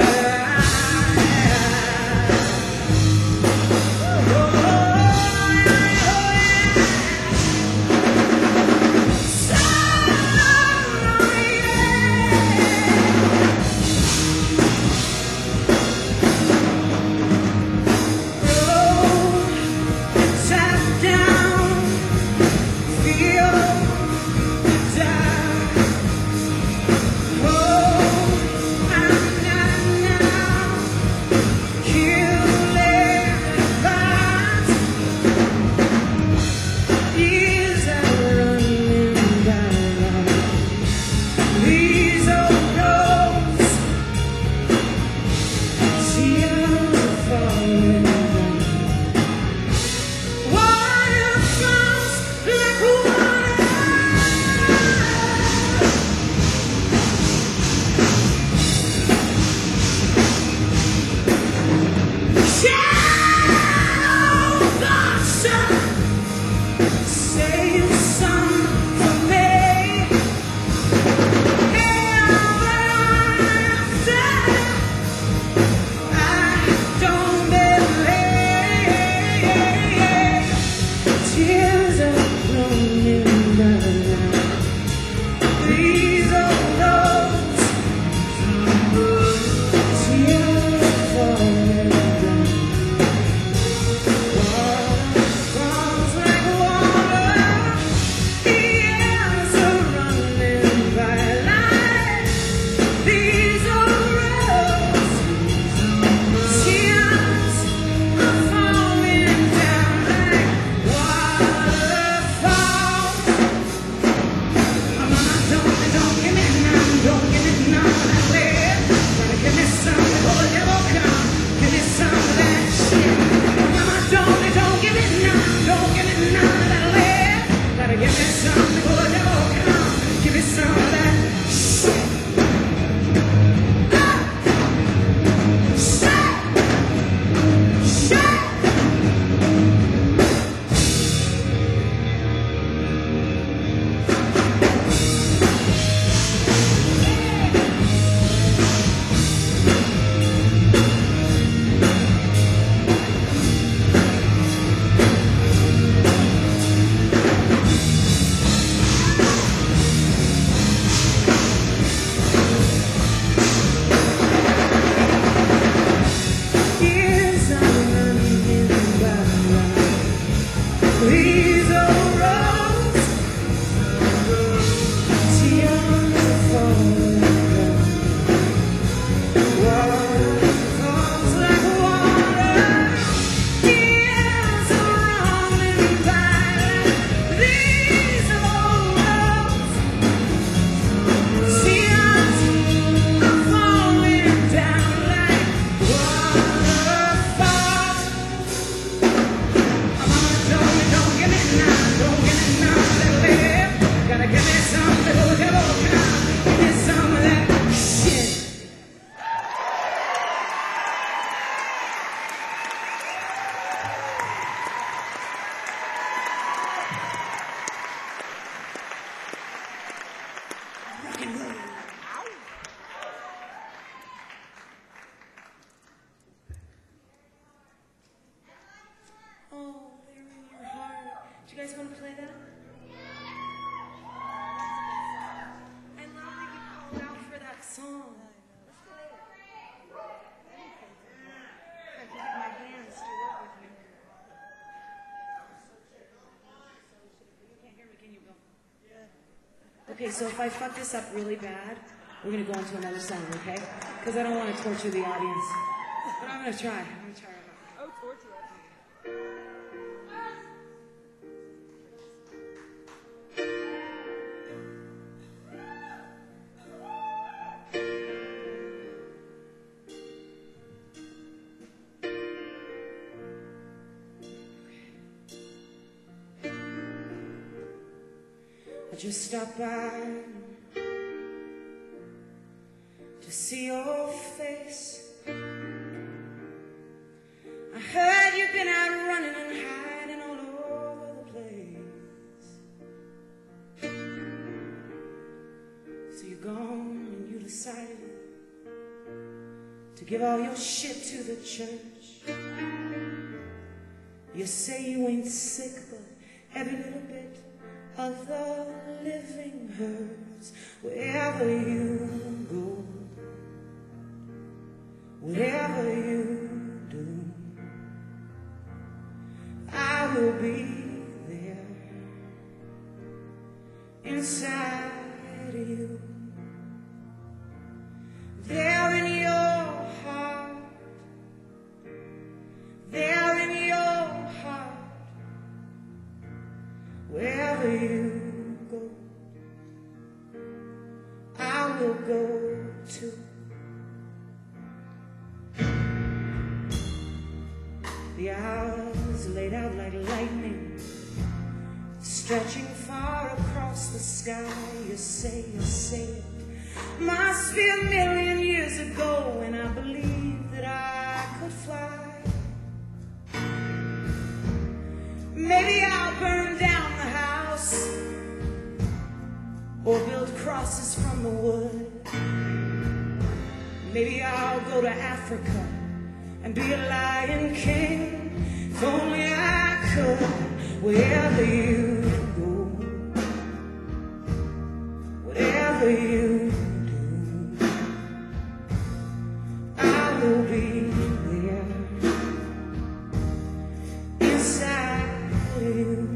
song. Okay, so if I fuck this up really bad, we're gonna go on to another song, okay? Because I don't want to torture the audience. But I'm gonna try. Oh, torture us. I just stopped by to see your face. I heard you've been out running and hiding all over the place. So you're gone and you decided to give all your shit to the church. You say you ain't sick, but every little bit of the living hurts. Wherever you go, whatever you do, I will be there inside you, there in your heart, there in your heart. Wherever you go, I will go too. The hours laid out like lightning, stretching far across the sky. You say it must be a million years ago when I believed that I could fly. Maybe I'll burn down the house or build crosses from the wood. Maybe I'll go to Africa and be a lion king. If only I could. Wherever you go, whatever you do, I will be there inside you,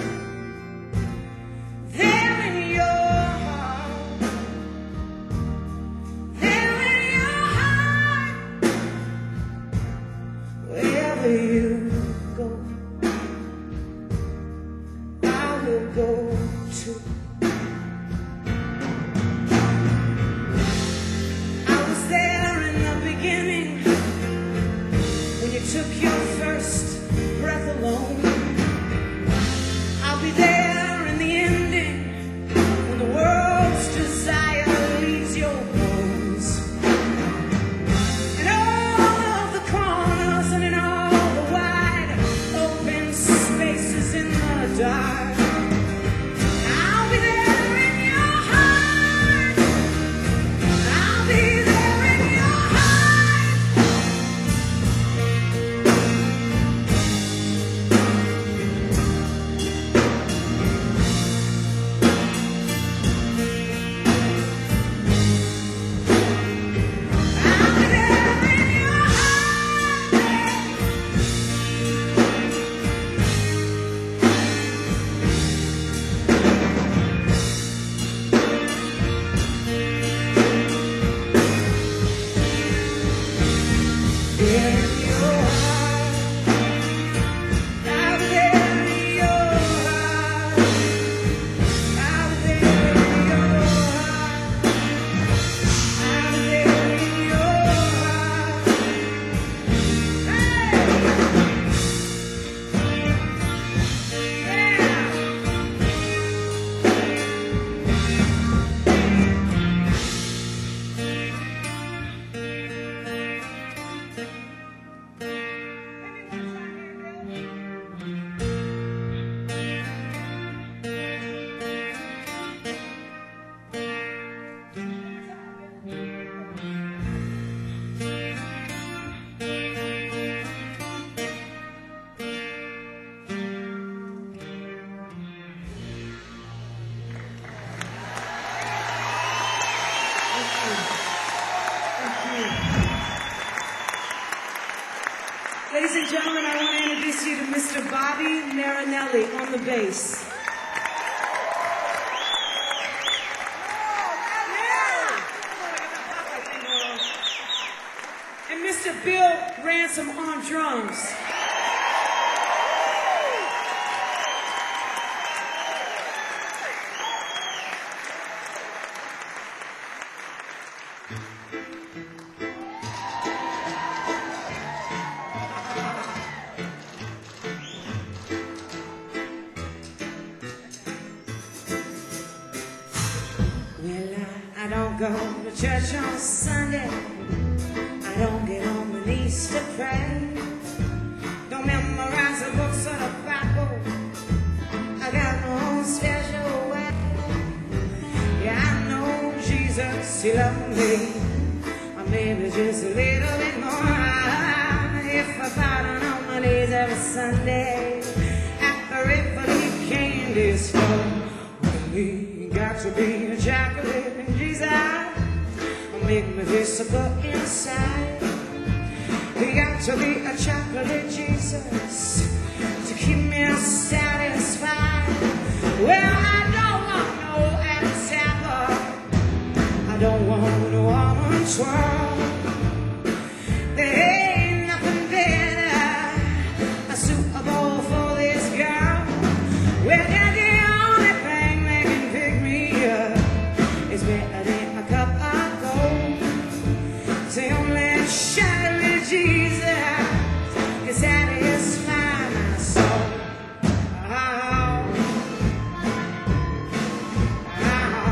there in your heart, there in your heart. Wherever you go, I Nally on the bass. And Mr. Bill Ransom on drums. Well, I don't go to church on Sunday. I don't get on my knees to pray. Don't memorize the books of the Bible. I got my own special way. Yeah, I know Jesus, He loved me. Or maybe just a little bit more. If I bowed on my knees every Sunday at the Rivoli Candy Store, he got to be a chocolate and Jesus. Make me visible inside. We got to be a chocolate Jesus to keep me satisfied. Well, I don't want no Adam's apple. I don't want no almond twirl. There ain't nothing better suitable for this girl. Well, yeah, the only thing that can pick me up is better than a cup of say only chocolate Jesus can satisfy my soul. Oh, oh.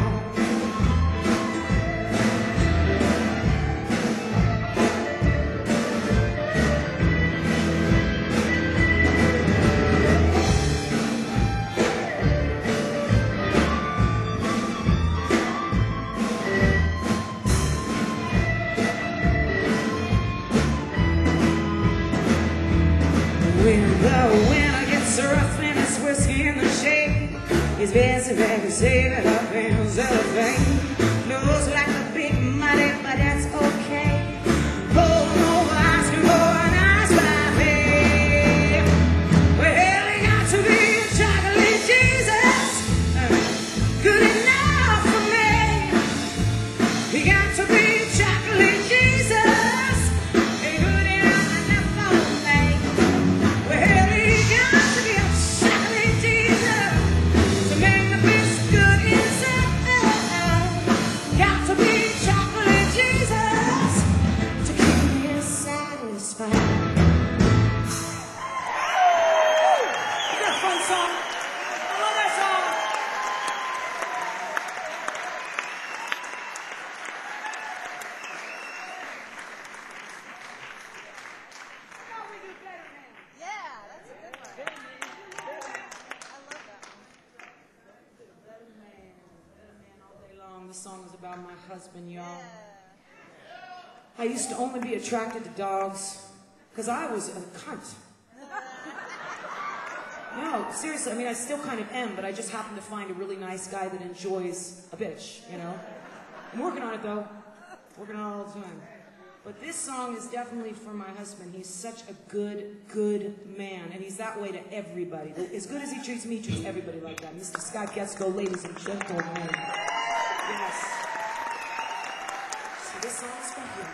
When the winter gets rough and it's whiskey in the shade, it's best if I can save it up and cellophane. Knows like a big mighty, but that's okay. Pull over, ice can pour an ice coffee. Well, we got to be a chocolate Jesus, good enough for me. We got to be a chocolate Jesus, good enough for me. Well, we got to be a chocolate Jesus to make the best good inside. Got to be chocolate Jesus to keep me satisfied. Is that a fun song? I love that song. Yeah, that's a good one. I love that. Better man all day long. This song is about my husband, y'all. I used to only be attracted to dogs because I was a cunt. No, seriously, I mean, I still kind of am, but I just happen to find a really nice guy that enjoys a bitch, you know? I'm working on it, though. Working on it all the time. But this song is definitely for my husband. He's such a good man, and he's that way to everybody. As good as he treats me, he treats everybody like that. Mr. Scott Getsko, ladies and gentlemen. Yes. So this song is for him.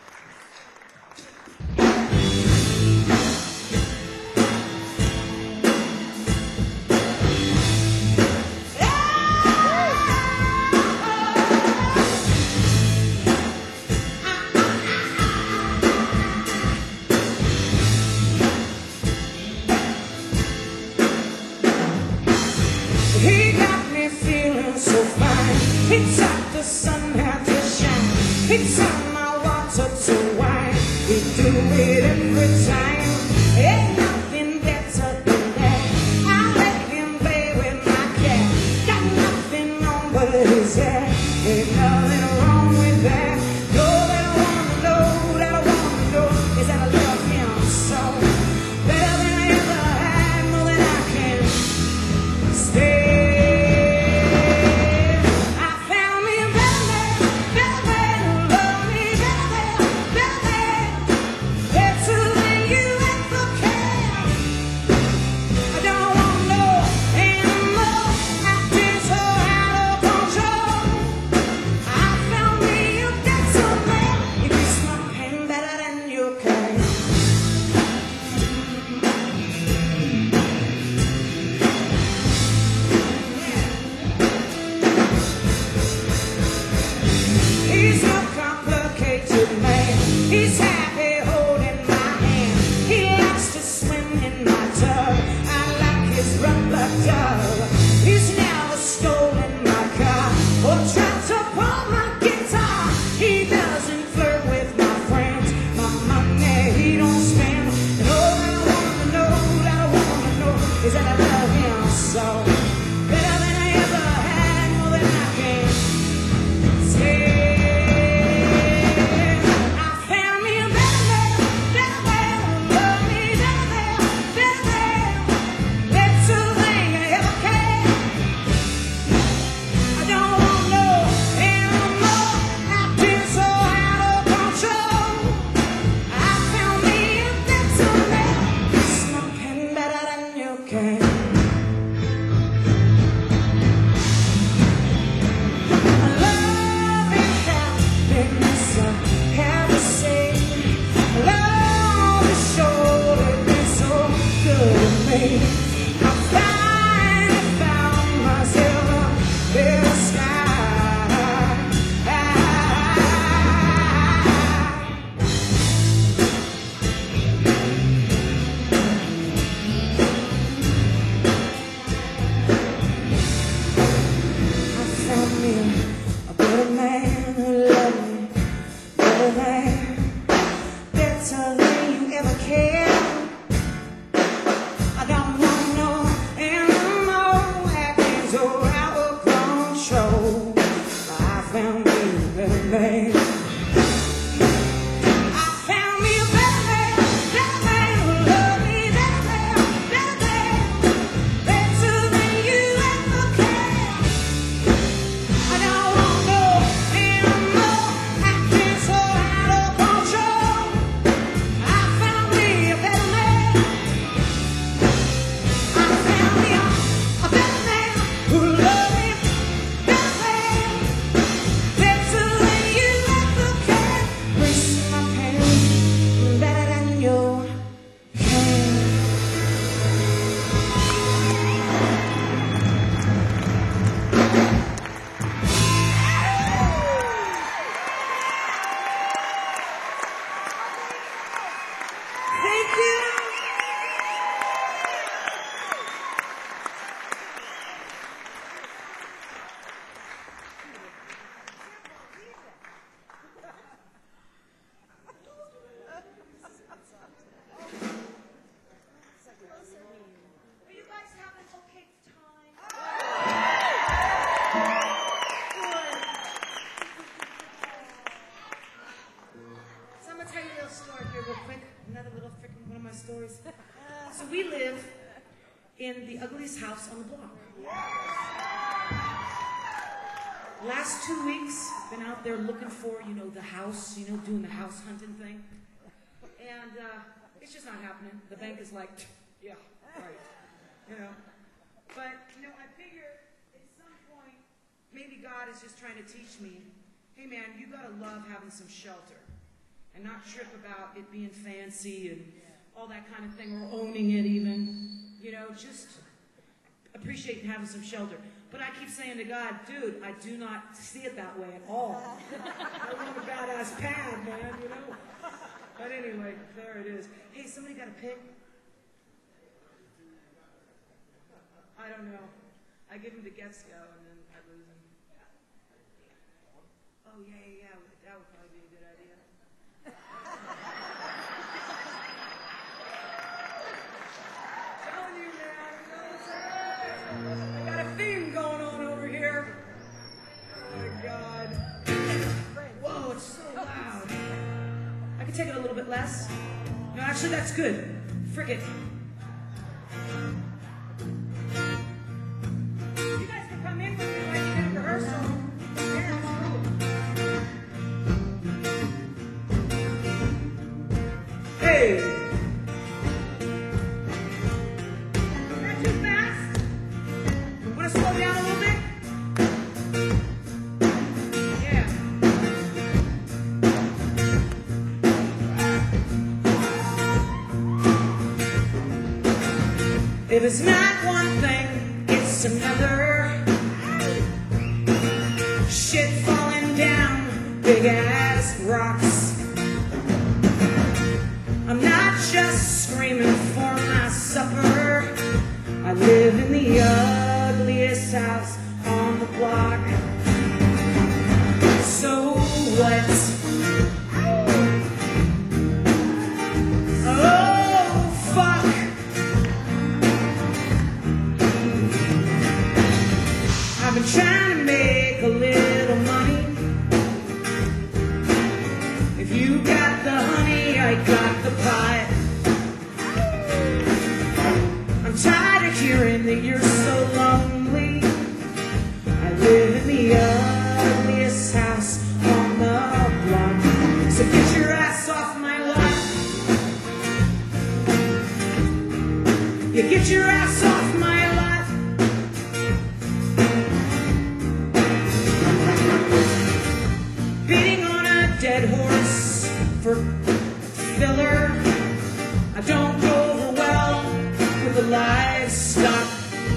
He got me feeling so fine. He taught the sun how to shine. He turned my water to wine. We do it every time. Ain't nothing better than that. I let him play with my cat. Got nothing on but his hair. Ain't nothing wrong with that. All that I wanna know is that I love him so. Better than I ever had, more than I can stay. I don't want the ugliest house on the block. Last 2 weeks, been out there looking for, the house, doing the house hunting thing. And it's just not happening. The bank is like, yeah, right. But, I figure at some point, maybe God is just trying to teach me, hey man, you gotta love having some shelter. And not trip about it being fancy and all that kind of thing, or owning it even. Just appreciate having some shelter. But I keep saying to God, dude, I do not see it that way at all. I want a badass pad, man, But anyway, there it is. Hey, somebody got a pick? I don't know. I give him to Getsko and then I lose him. Oh, yeah. That would probably be a good idea. Telling you, man. I got a theme going on over here. Oh, my God. Whoa, it's so loud. I can take it a little bit less. No, actually, that's good. Frick it. You guys can come in with me like you did rehearsal. Here, hey! Not too fast. Want to slow down a little bit? Yeah. If it's not one thing, it's another. Shit falling down, big ass rocks. I'm not just screaming for my supper. I live in the ugliest house on the block. So what? Oh, fuck. I've been trying to make a little money. If you got the honey, I got the pie. I'm tired of hearing that you're so lonely. I live in the ugliest house on the block. So get your ass off my lot. You get your ass off my lot. Beating on a dead horse for filler. I don't go over well with the livestock.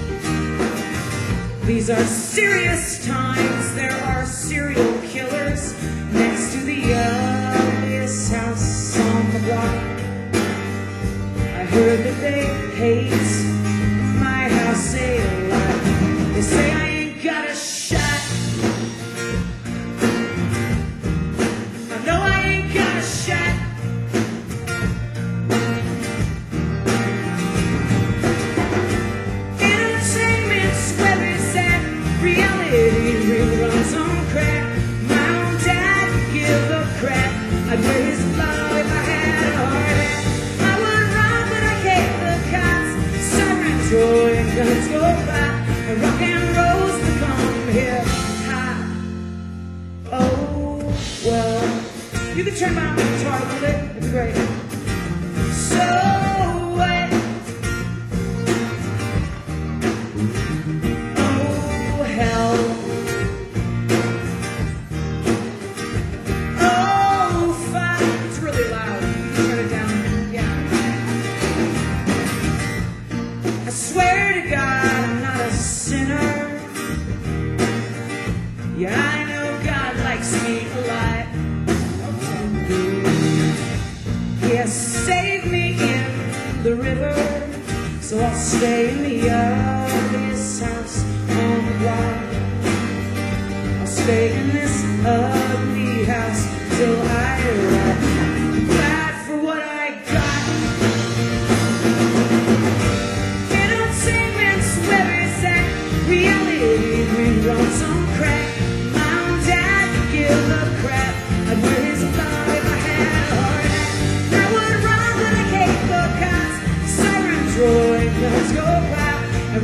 These are serious times. There are serial killers next to the ugliest house on the block. I heard that they hate my house a lot. They say I ain't got a shot. I know I ain't got a shot. Entertainment's where it's at. Reality reruns on crack. My own dad would give a crap. I'd wear his love if I had a hard hat. I would run, but I hate the cops. Sirens roar and guns go by. And rock and roll's become hip hop. Oh, well, you can turn my guitar a little bit. It'd be great. So what? Oh, hell. Oh, fuck. It's really loud. Turn it down. Yeah. I swear to God, I'm not a sinner. Yeah, I know God likes me a lot. Yeah, save me in the river, so I'll stay in the ugliest house on the block. I'll stay in this ugly house till I rot. I'm glad for what I got. Entertainment's where it's at. Reality reruns on crack. My own dad could give a crap. I'd wear his love if I had a hard hat. I would run, but I hate the cops. Sirens roar and guns go by. And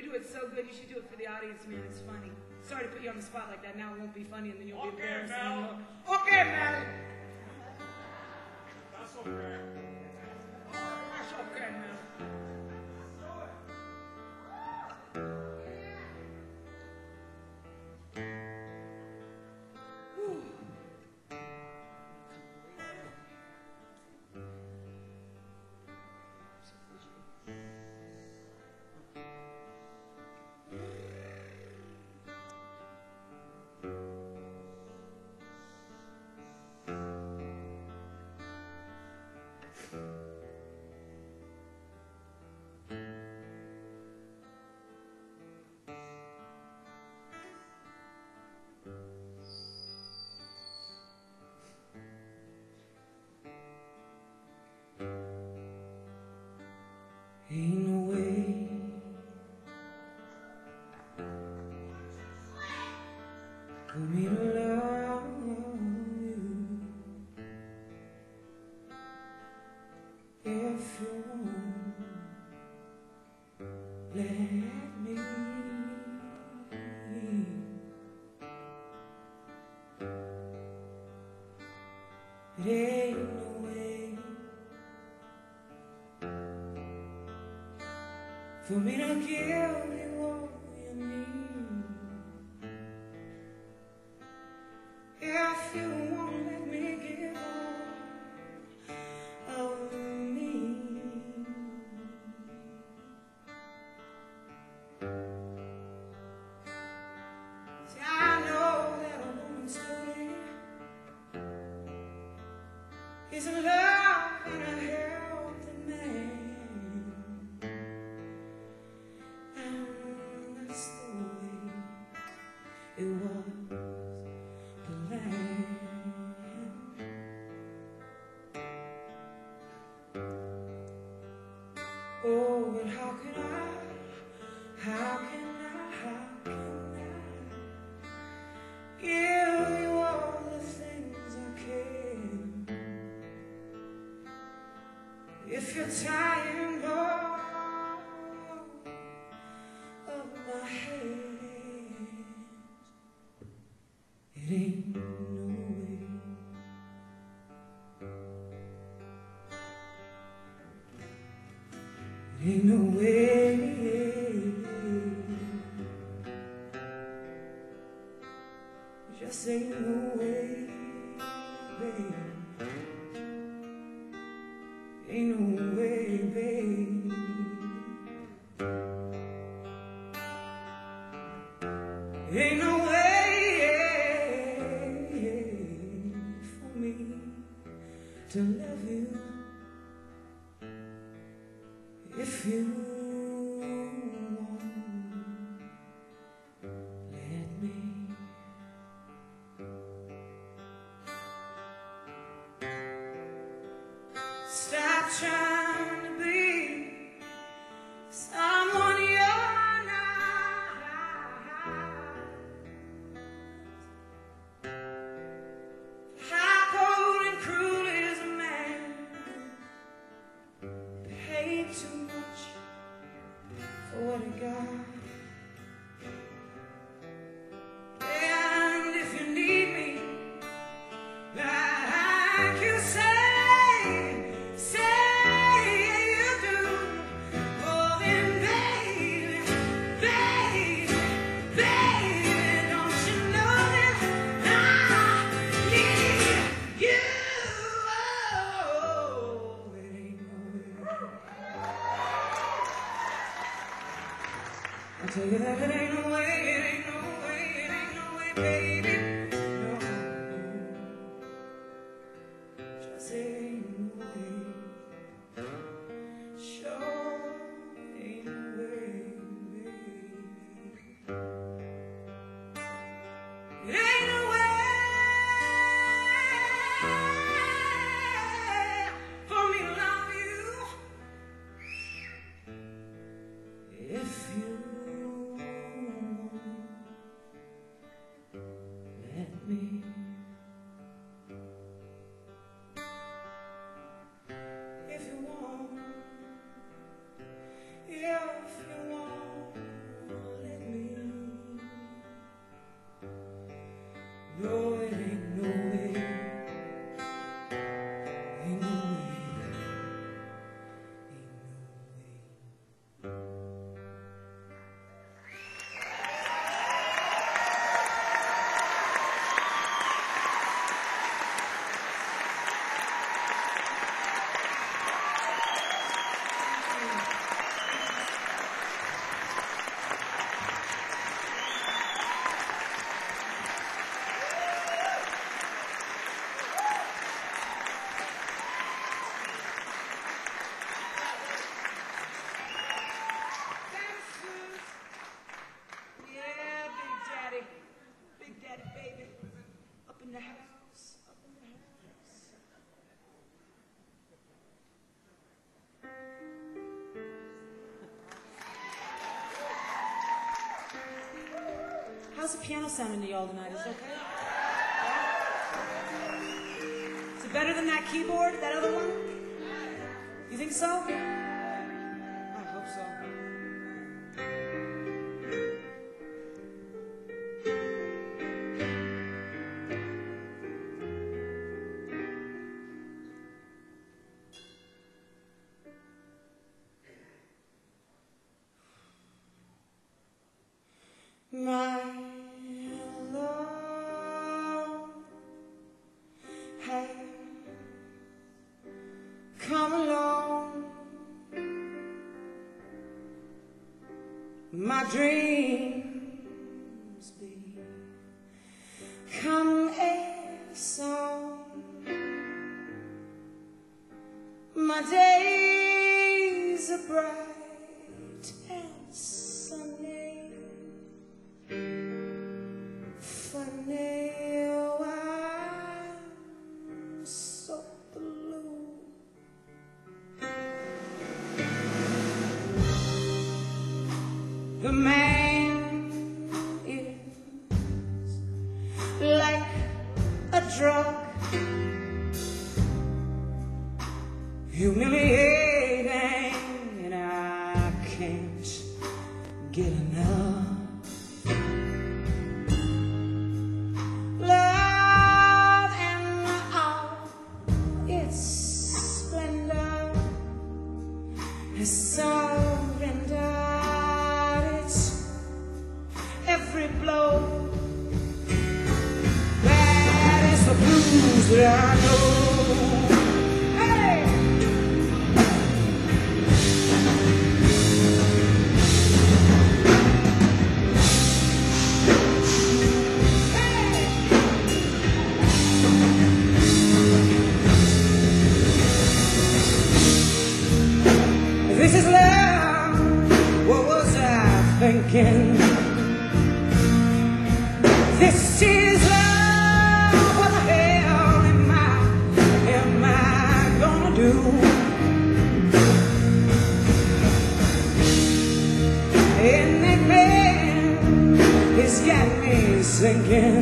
do it so good. You should do it for the audience, man. It's funny. Sorry to put you on the spot like that. Now it won't be funny, and then you'll be embarrassed. Okay, Mel. That's okay. That's okay, Mel. Ain't no way for me to love you if you won't let me. It ain't no way for me to give you all you need if you won't let me give all of me. See, I know that a woman's story is a love and a healthy man. And that's the way it was planned. Oh, but how can I give you all the things I can if you're tying all of my hands? It ain't no way. It ain't no way. Just ain't no way, babe. Ain't no way, babe. Ain't no way for me to love you if you won't let me. Stop trying to be someone you're not. How cold and cruel is a man paid too much for what he got? And if you need me, like you say you do, oh then baby, don't you know that I need you? Oh, it ain't no way. I tell you that it ain't no way, baby. No, just ain't no way. Sure ain't no way, baby. It ain't no way for me to love you if you how's the piano sounding to y'all tonight? Is it okay? Is it better than that keyboard, that other one? You think so? I hope so. My love has come along. My dreams become a song. My days are bright and sunny. Funny, I'm so blue. The man is like a drug, humiliating, and I can't get enough. Love and all its splendor has surrendered its every blow. That is the blues that I know. Hey! This is love, what was I thinking? This is love, what the hell am I gonna do? And that man has got me sinking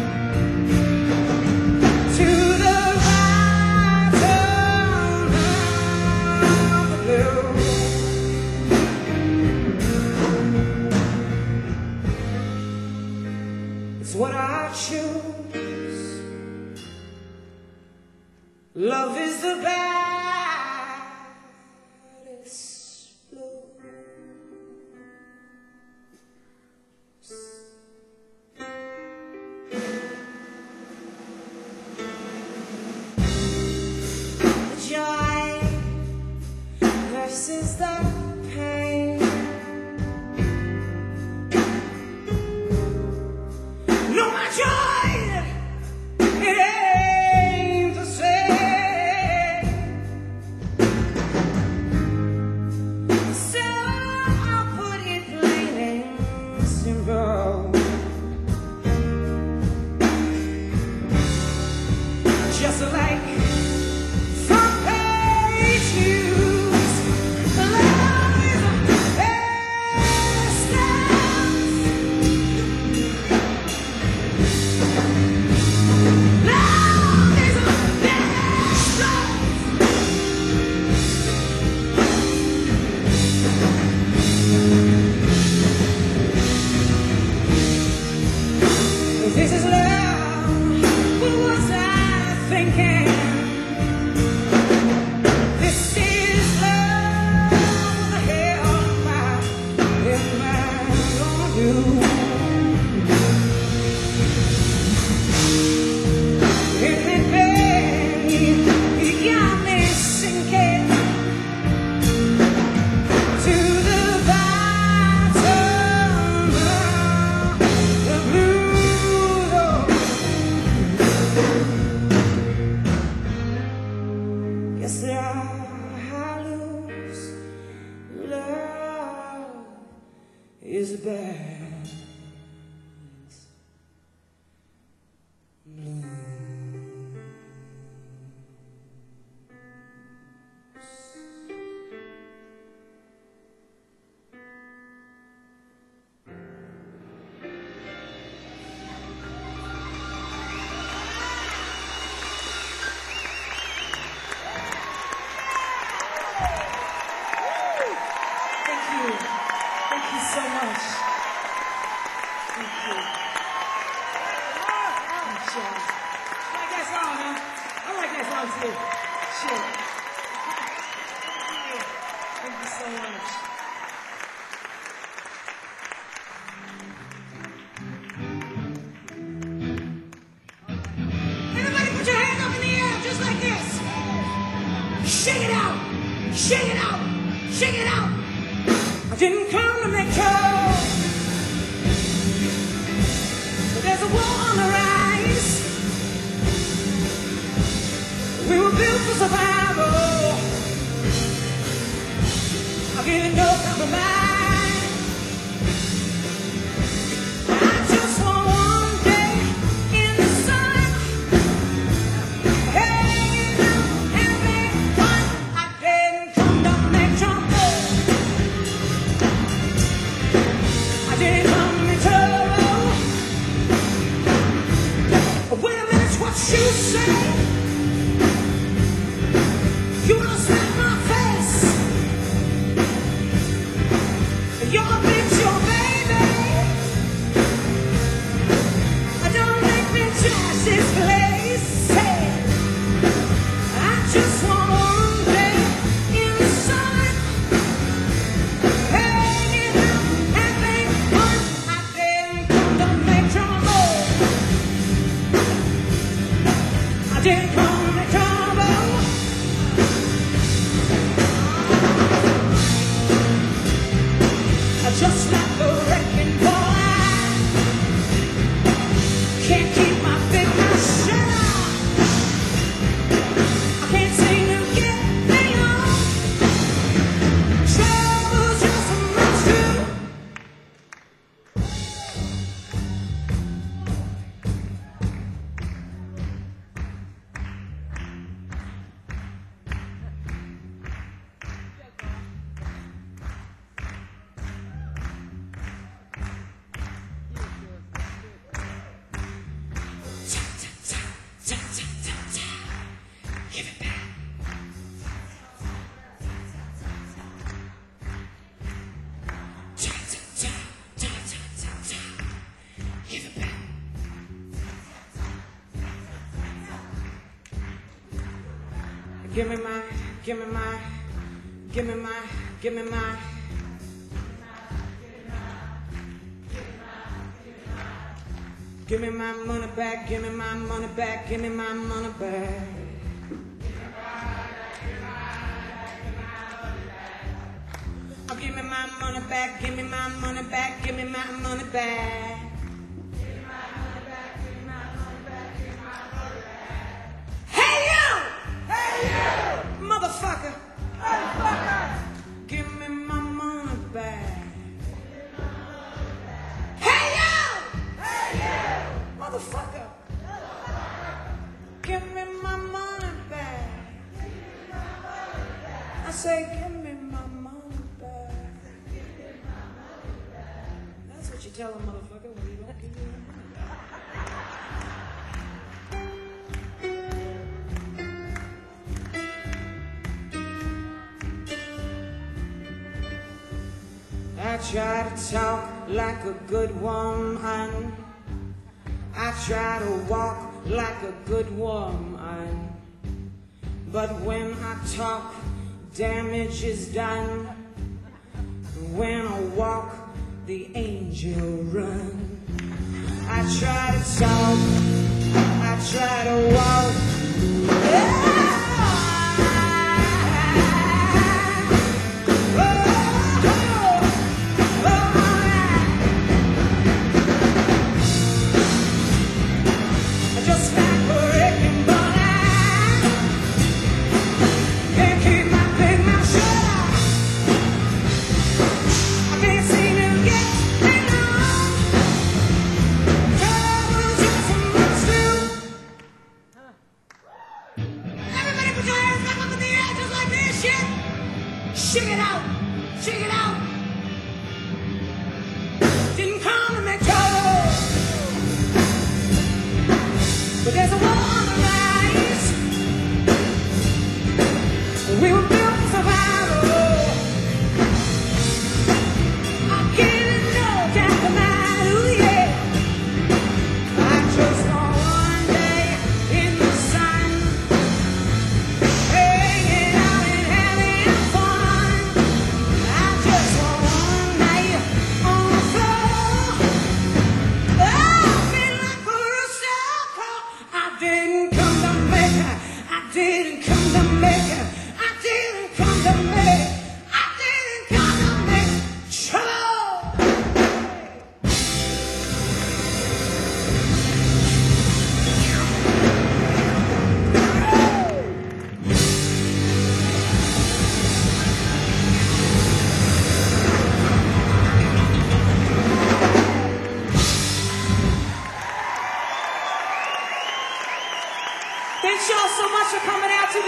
to the bottom of the blue. It's what I choose. Love is the baddest blues. The joy versus the pain. No, my joy, it ain't the same. So I'll put it plain and simple. Just like front page news, love is the best stuff. Love is the best stuff. This is love. What was I thinking? This is love. What the hell am I gonna do? And that man, he got me sinking to the bottom of the blue. Guess there are hollows. Love is bad. Like that song, huh? I like that song too. Shit. Thank you so much. Everybody put your hands up in the air just like this. Shake it out. Shake it out. Shake it out. I didn't come to make trouble. But there's a war on the rise. We were built for survival. I'll give it no compromise. I just want one day in the sun. Hey, now, everyone, I didn't come to make trouble. I didn't come to trouble. Wait a minute, what you say? You wanna slap my face? You're a bitch, your baby. Don't make me trash this place. Hey, I just want one day in the sun. Hanging out, having fun. I didn't come to make trouble. I didn't come to make trouble. Just like a wrecking ball, can't keep my big mouth shut. I can't seem to get me on. Trouble's just a monster. Give it back. Give it back. Give me my, give me my, give me my, give me my. Give me my money back, give me my money back, give me my money back. Oh, give me my money back, give me my money back, give me my money back. Hey you! Hey you! Motherfucker! Motherfucker! Give me my money back. Hey you! Hey you! Motherfucker! Give me my money back. I say, give me my money back. That's what you tell a motherfucker when you don't give you your money back. I try to talk like a good woman. I try to walk like a good woman. But when I talk, damage is done. When I walk, the angel run. I try to talk, I try to walk. Just like a wrecking ball, can't keep my big mouth shut. I can't seem to get enough. Trouble's just a monster.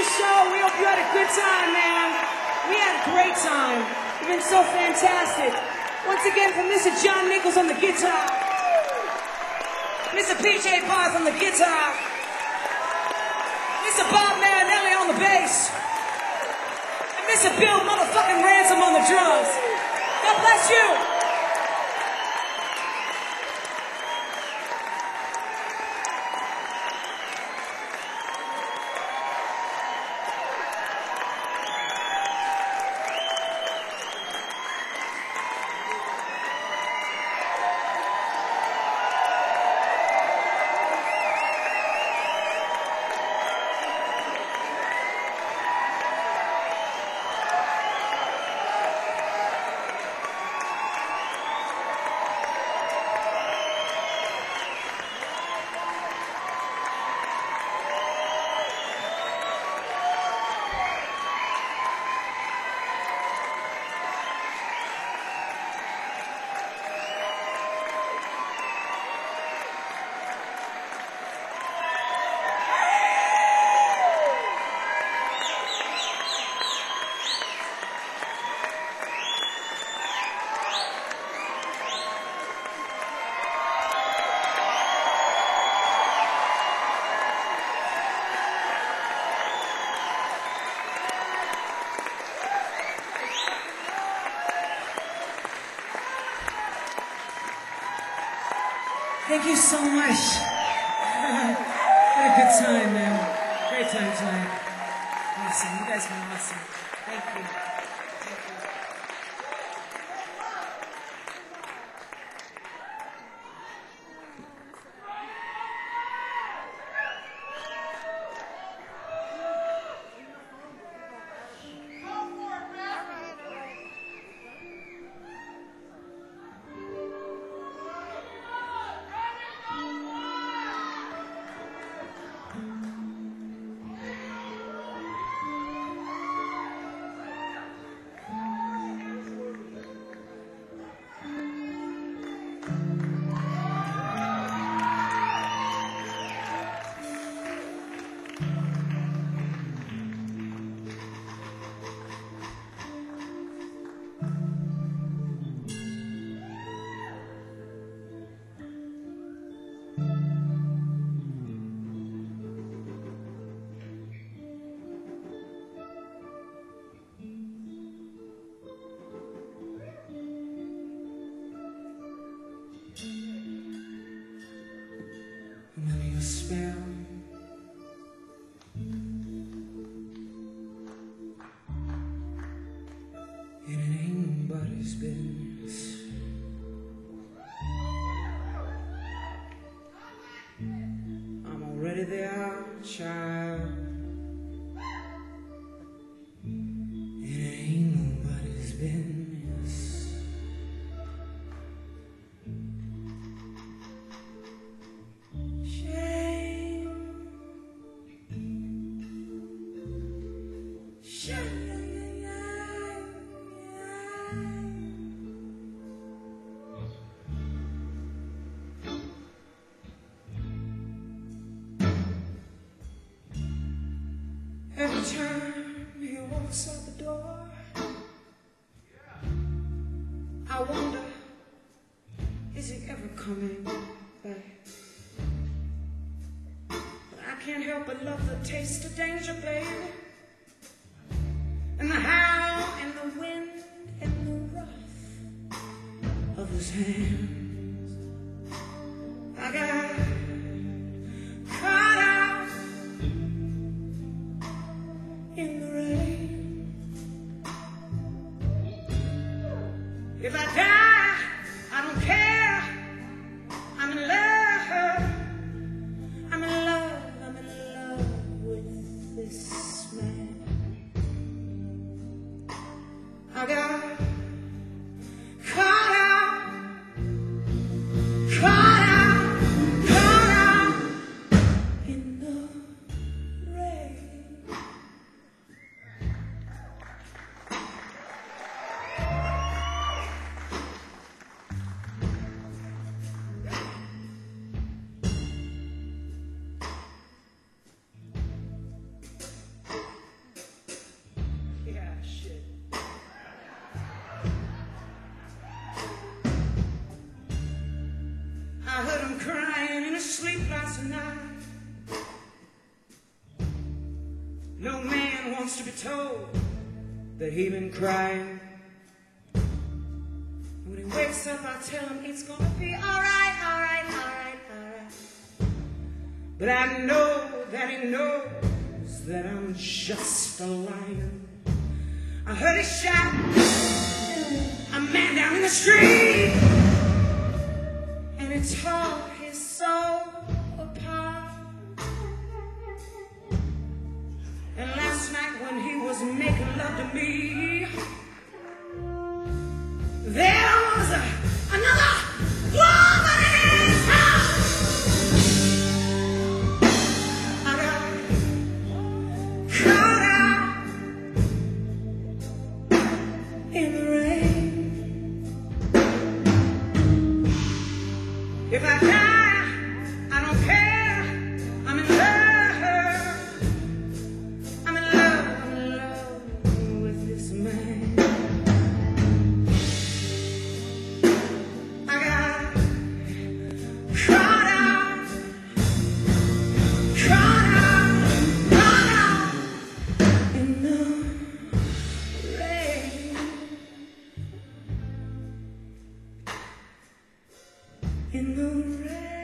the show. We hope you had a good time, man. We had a great time. You've been so fantastic. Once again, from Mr. John Nichols on the guitar, Mr. PJ Barth on the guitar, Mr. Bob Marinelli on the bass, and Mr. Bill motherfucking Ransom on the drums. God bless you. Thank you so much. Had a good time, man. Great time tonight. Awesome. You guys been awesome. Thank you. Thank you. Spell. And it ain't nobody's business. I'm already there, child. And it ain't nobody's business. Every time he walks out the door, I wonder, is he ever coming back? But I can't help but love the taste of danger, baby, and the howl and the wind and the rough of his hands. I got caught out in the rain. If I die, I don't care. I'm in love. I'm in love. I'm in love with this man. I got caught out I heard him crying in his sleep last night. No man wants to be told that he been crying. When he wakes up, I tell him it's gonna be alright, alright, alright, alright. But I know that he knows that I'm just a lion. I heard he shot a man down in the street, and it tore his soul apart. And last night when he was making love to me, there was another woman in his house. I got caught out in the rain. If I die, I don't care. I'm in love. I'm in love with this man. I got caught out in the rain. In the rain.